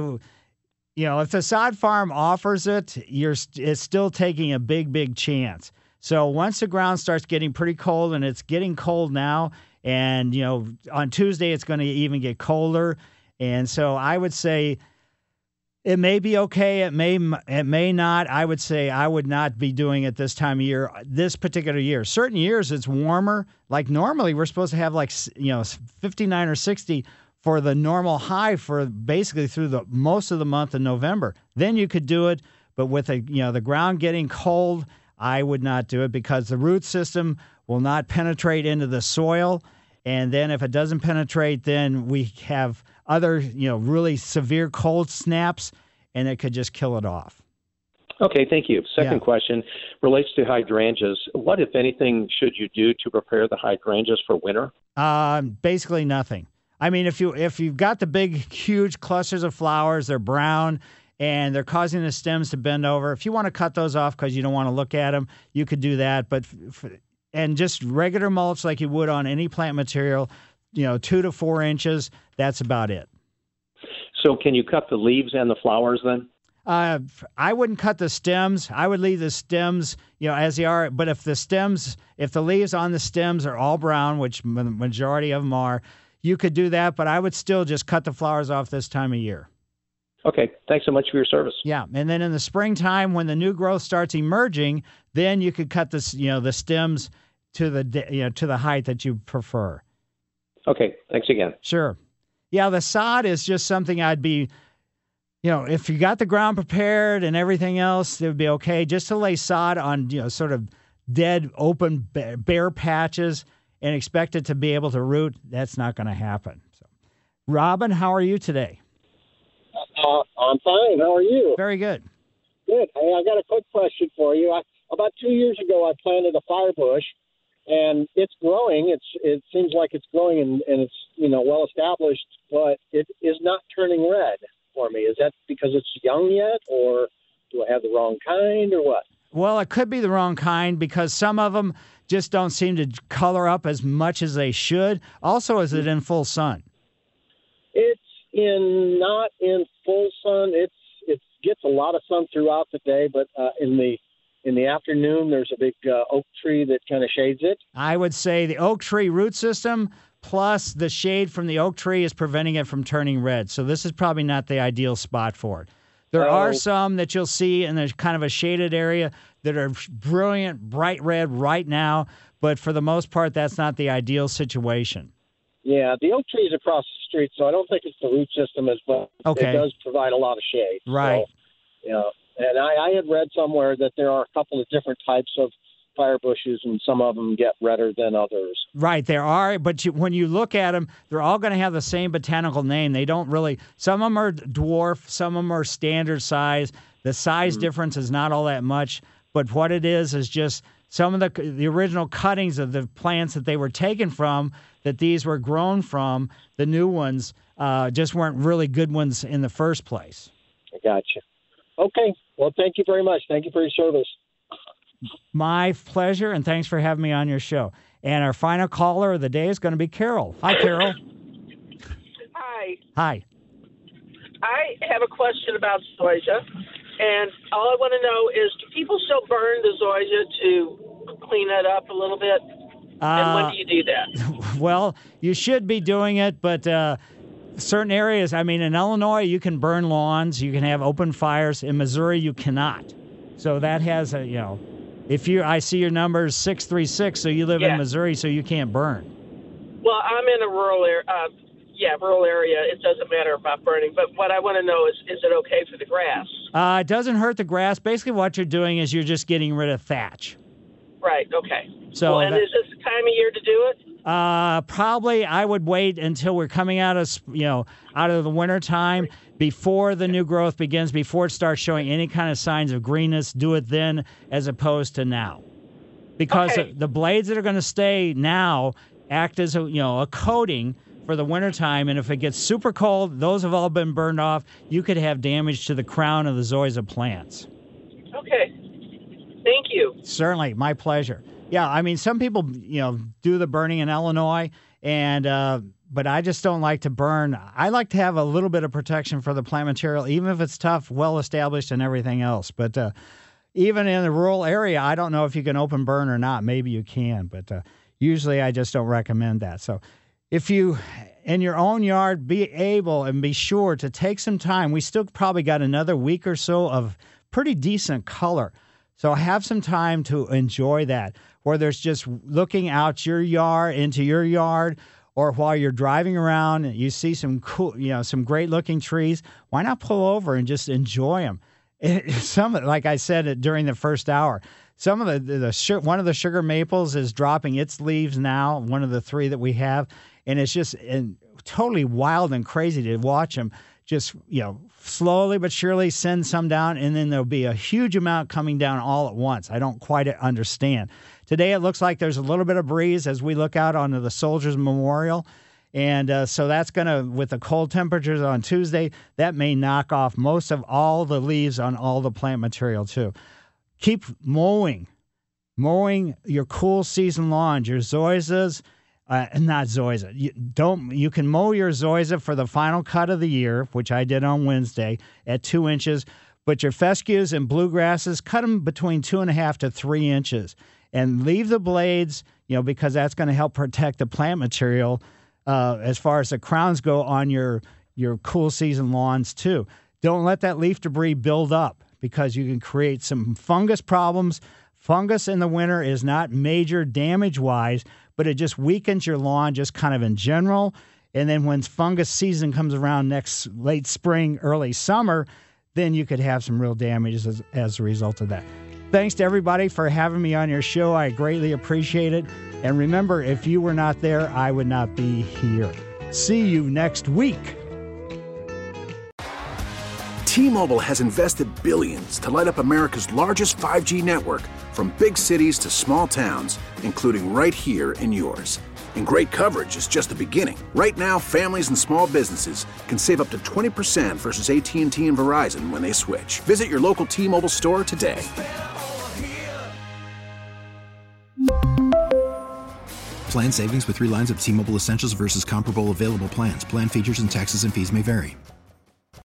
if the sod farm offers it, it's still taking a big chance. So once the ground starts getting pretty cold, and it's getting cold now, and on Tuesday it's going to even get colder, and so I would say it may be okay. It may not. I would say I would not be doing it this time of year, this particular year. Certain years it's warmer. Like normally we're supposed to have 59 or 60 for the normal high for basically through the most of the month of November. Then you could do it, but with the ground getting cold, I would not do it because the root system will not penetrate into the soil. And then if it doesn't penetrate, then we have other, really severe cold snaps, and it could just kill it off. Okay, thank you. Second question relates to hydrangeas. What, if anything, should you do to prepare the hydrangeas for winter? Basically nothing. I mean, if you've got the big, huge clusters of flowers, they're brown, and they're causing the stems to bend over. If you want to cut those off because you don't want to look at them, you could do that. But and just regular mulch like you would on any plant material, 2 to 4 inches. That's about it. So can you cut the leaves and the flowers then? I wouldn't cut the stems. I would leave the stems, as they are. But if the leaves on the stems are all brown, which the majority of them are, you could do that. But I would still just cut the flowers off this time of year. Okay. Thanks so much for your service. Yeah. And then in the springtime, when the new growth starts emerging, then you could cut the stems to the height that you prefer. Okay. Thanks again. Sure. Yeah, the sod is just something I'd be, if you got the ground prepared and everything else, it would be okay. Just to lay sod on, sort of dead, open, bare patches and expect it to be able to root, that's not going to happen. So, Robin, how are you today? I'm fine. How are you? Very good. Good. Hey, I got a quick question for you. About 2 years ago, I planted a fire bush, and it's growing. It seems like it's growing and it's well established, but it is not turning red for me. Is that because it's young yet, or do I have the wrong kind, or what? Well, it could be the wrong kind because some of them just don't seem to color up as much as they should. Also, is it in full sun? It's not in full sun. It gets a lot of sun throughout the day, but in the afternoon, there's a big oak tree that kind of shades it. I would say the oak tree root system plus the shade from the oak tree is preventing it from turning red. So this is probably not the ideal spot for it. There are some that you'll see in there's kind of a shaded area that are brilliant, bright red right now, but for the most part, that's not the ideal situation. Yeah, the oak tree is across the street, so I don't think it's the root system as well. Okay. It does provide a lot of shade. Right. So, and I had read somewhere that there are a couple of different types of fire bushes, and some of them get redder than others. Right, there are, but when you look at them, they're all going to have the same botanical name. They don't really, some of them are dwarf, some of them are standard size. The size difference is not all that much, but what it is just some of the original cuttings of the plants that they were taken from, that these were grown from, the new ones just weren't really good ones in the first place. I gotcha. Okay, well, thank you very much. Thank you for your service. My pleasure, and thanks for having me on your show. And our final caller of the day is going to be Carol. Hi, Carol. Hi. Hi. I have a question about zoysia, and all I want to know is, do people still burn the zoysia to clean it up a little bit? And when do you do that? Well, you should be doing it, but certain areas, I mean, in Illinois, you can burn lawns, you can have open fires. In Missouri, you cannot. So that has a, I see your number is 636, so you live in Missouri, so you can't burn. Well, I'm in a rural area. Rural area. It doesn't matter about burning. But what I want to know is it okay for the grass? It doesn't hurt the grass. Basically, what you're doing is you're just getting rid of thatch. Right. Okay. So, is this the time of year to do it? Probably I would wait until we're coming out of the winter time before the new growth begins, before it starts showing any kind of signs of greenness. Do it then as opposed to now. Because the blades that are going to stay now act as a coating for the wintertime, and if it gets super cold, those have all been burned off. You could have damage to the crown of the zoysia plants. Okay. Thank you. Certainly, my pleasure. Yeah, I mean, some people, do the burning in Illinois, but I just don't like to burn. I like to have a little bit of protection for the plant material, even if it's tough, well-established, and everything else. But even in the rural area, I don't know if you can open burn or not. Maybe you can, but usually I just don't recommend that. So if you, in your own yard, be able and be sure to take some time. We still probably got another week or so of pretty decent color. So have some time to enjoy that, whether it's just looking out your yard, into your yard, or while you're driving around and you see some cool, some great looking trees. Why not pull over and just enjoy them? Like I said during the first hour, some of one of the sugar maples is dropping its leaves now, one of the three that we have, and it's just totally wild and crazy to watch them just, slowly but surely send some down, and then there'll be a huge amount coming down all at once. I don't quite understand. Today it looks like there's a little bit of breeze as we look out onto the Soldiers Memorial, and so that's going to, with the cold temperatures on Tuesday, that may knock off most of all the leaves on all the plant material too. Keep mowing your cool season lawns, your zoysias. Not zoysia. You can mow your zoysia for the final cut of the year, which I did on Wednesday at 2 inches. But your fescues and bluegrasses, cut them between 2.5 to 3 inches, and leave the blades, because that's going to help protect the plant material as far as the crowns go on your cool season lawns too. Don't let that leaf debris build up, because you can create some fungus problems. Fungus in the winter is not major damage-wise, but it just weakens your lawn just kind of in general. And then when fungus season comes around next late spring, early summer, then you could have some real damage as a result of that. Thanks to everybody for having me on your show. I greatly appreciate it. And remember, if you were not there, I would not be here. See you next week. T-Mobile has invested billions to light up America's largest 5G network, from big cities to small towns, including right here in yours. And great coverage is just the beginning. Right now, families and small businesses can save up to 20% versus AT&T and Verizon when they switch. Visit your local T-Mobile store today. Plan savings with 3 lines of T-Mobile Essentials versus comparable available plans. Plan features and taxes and fees may vary.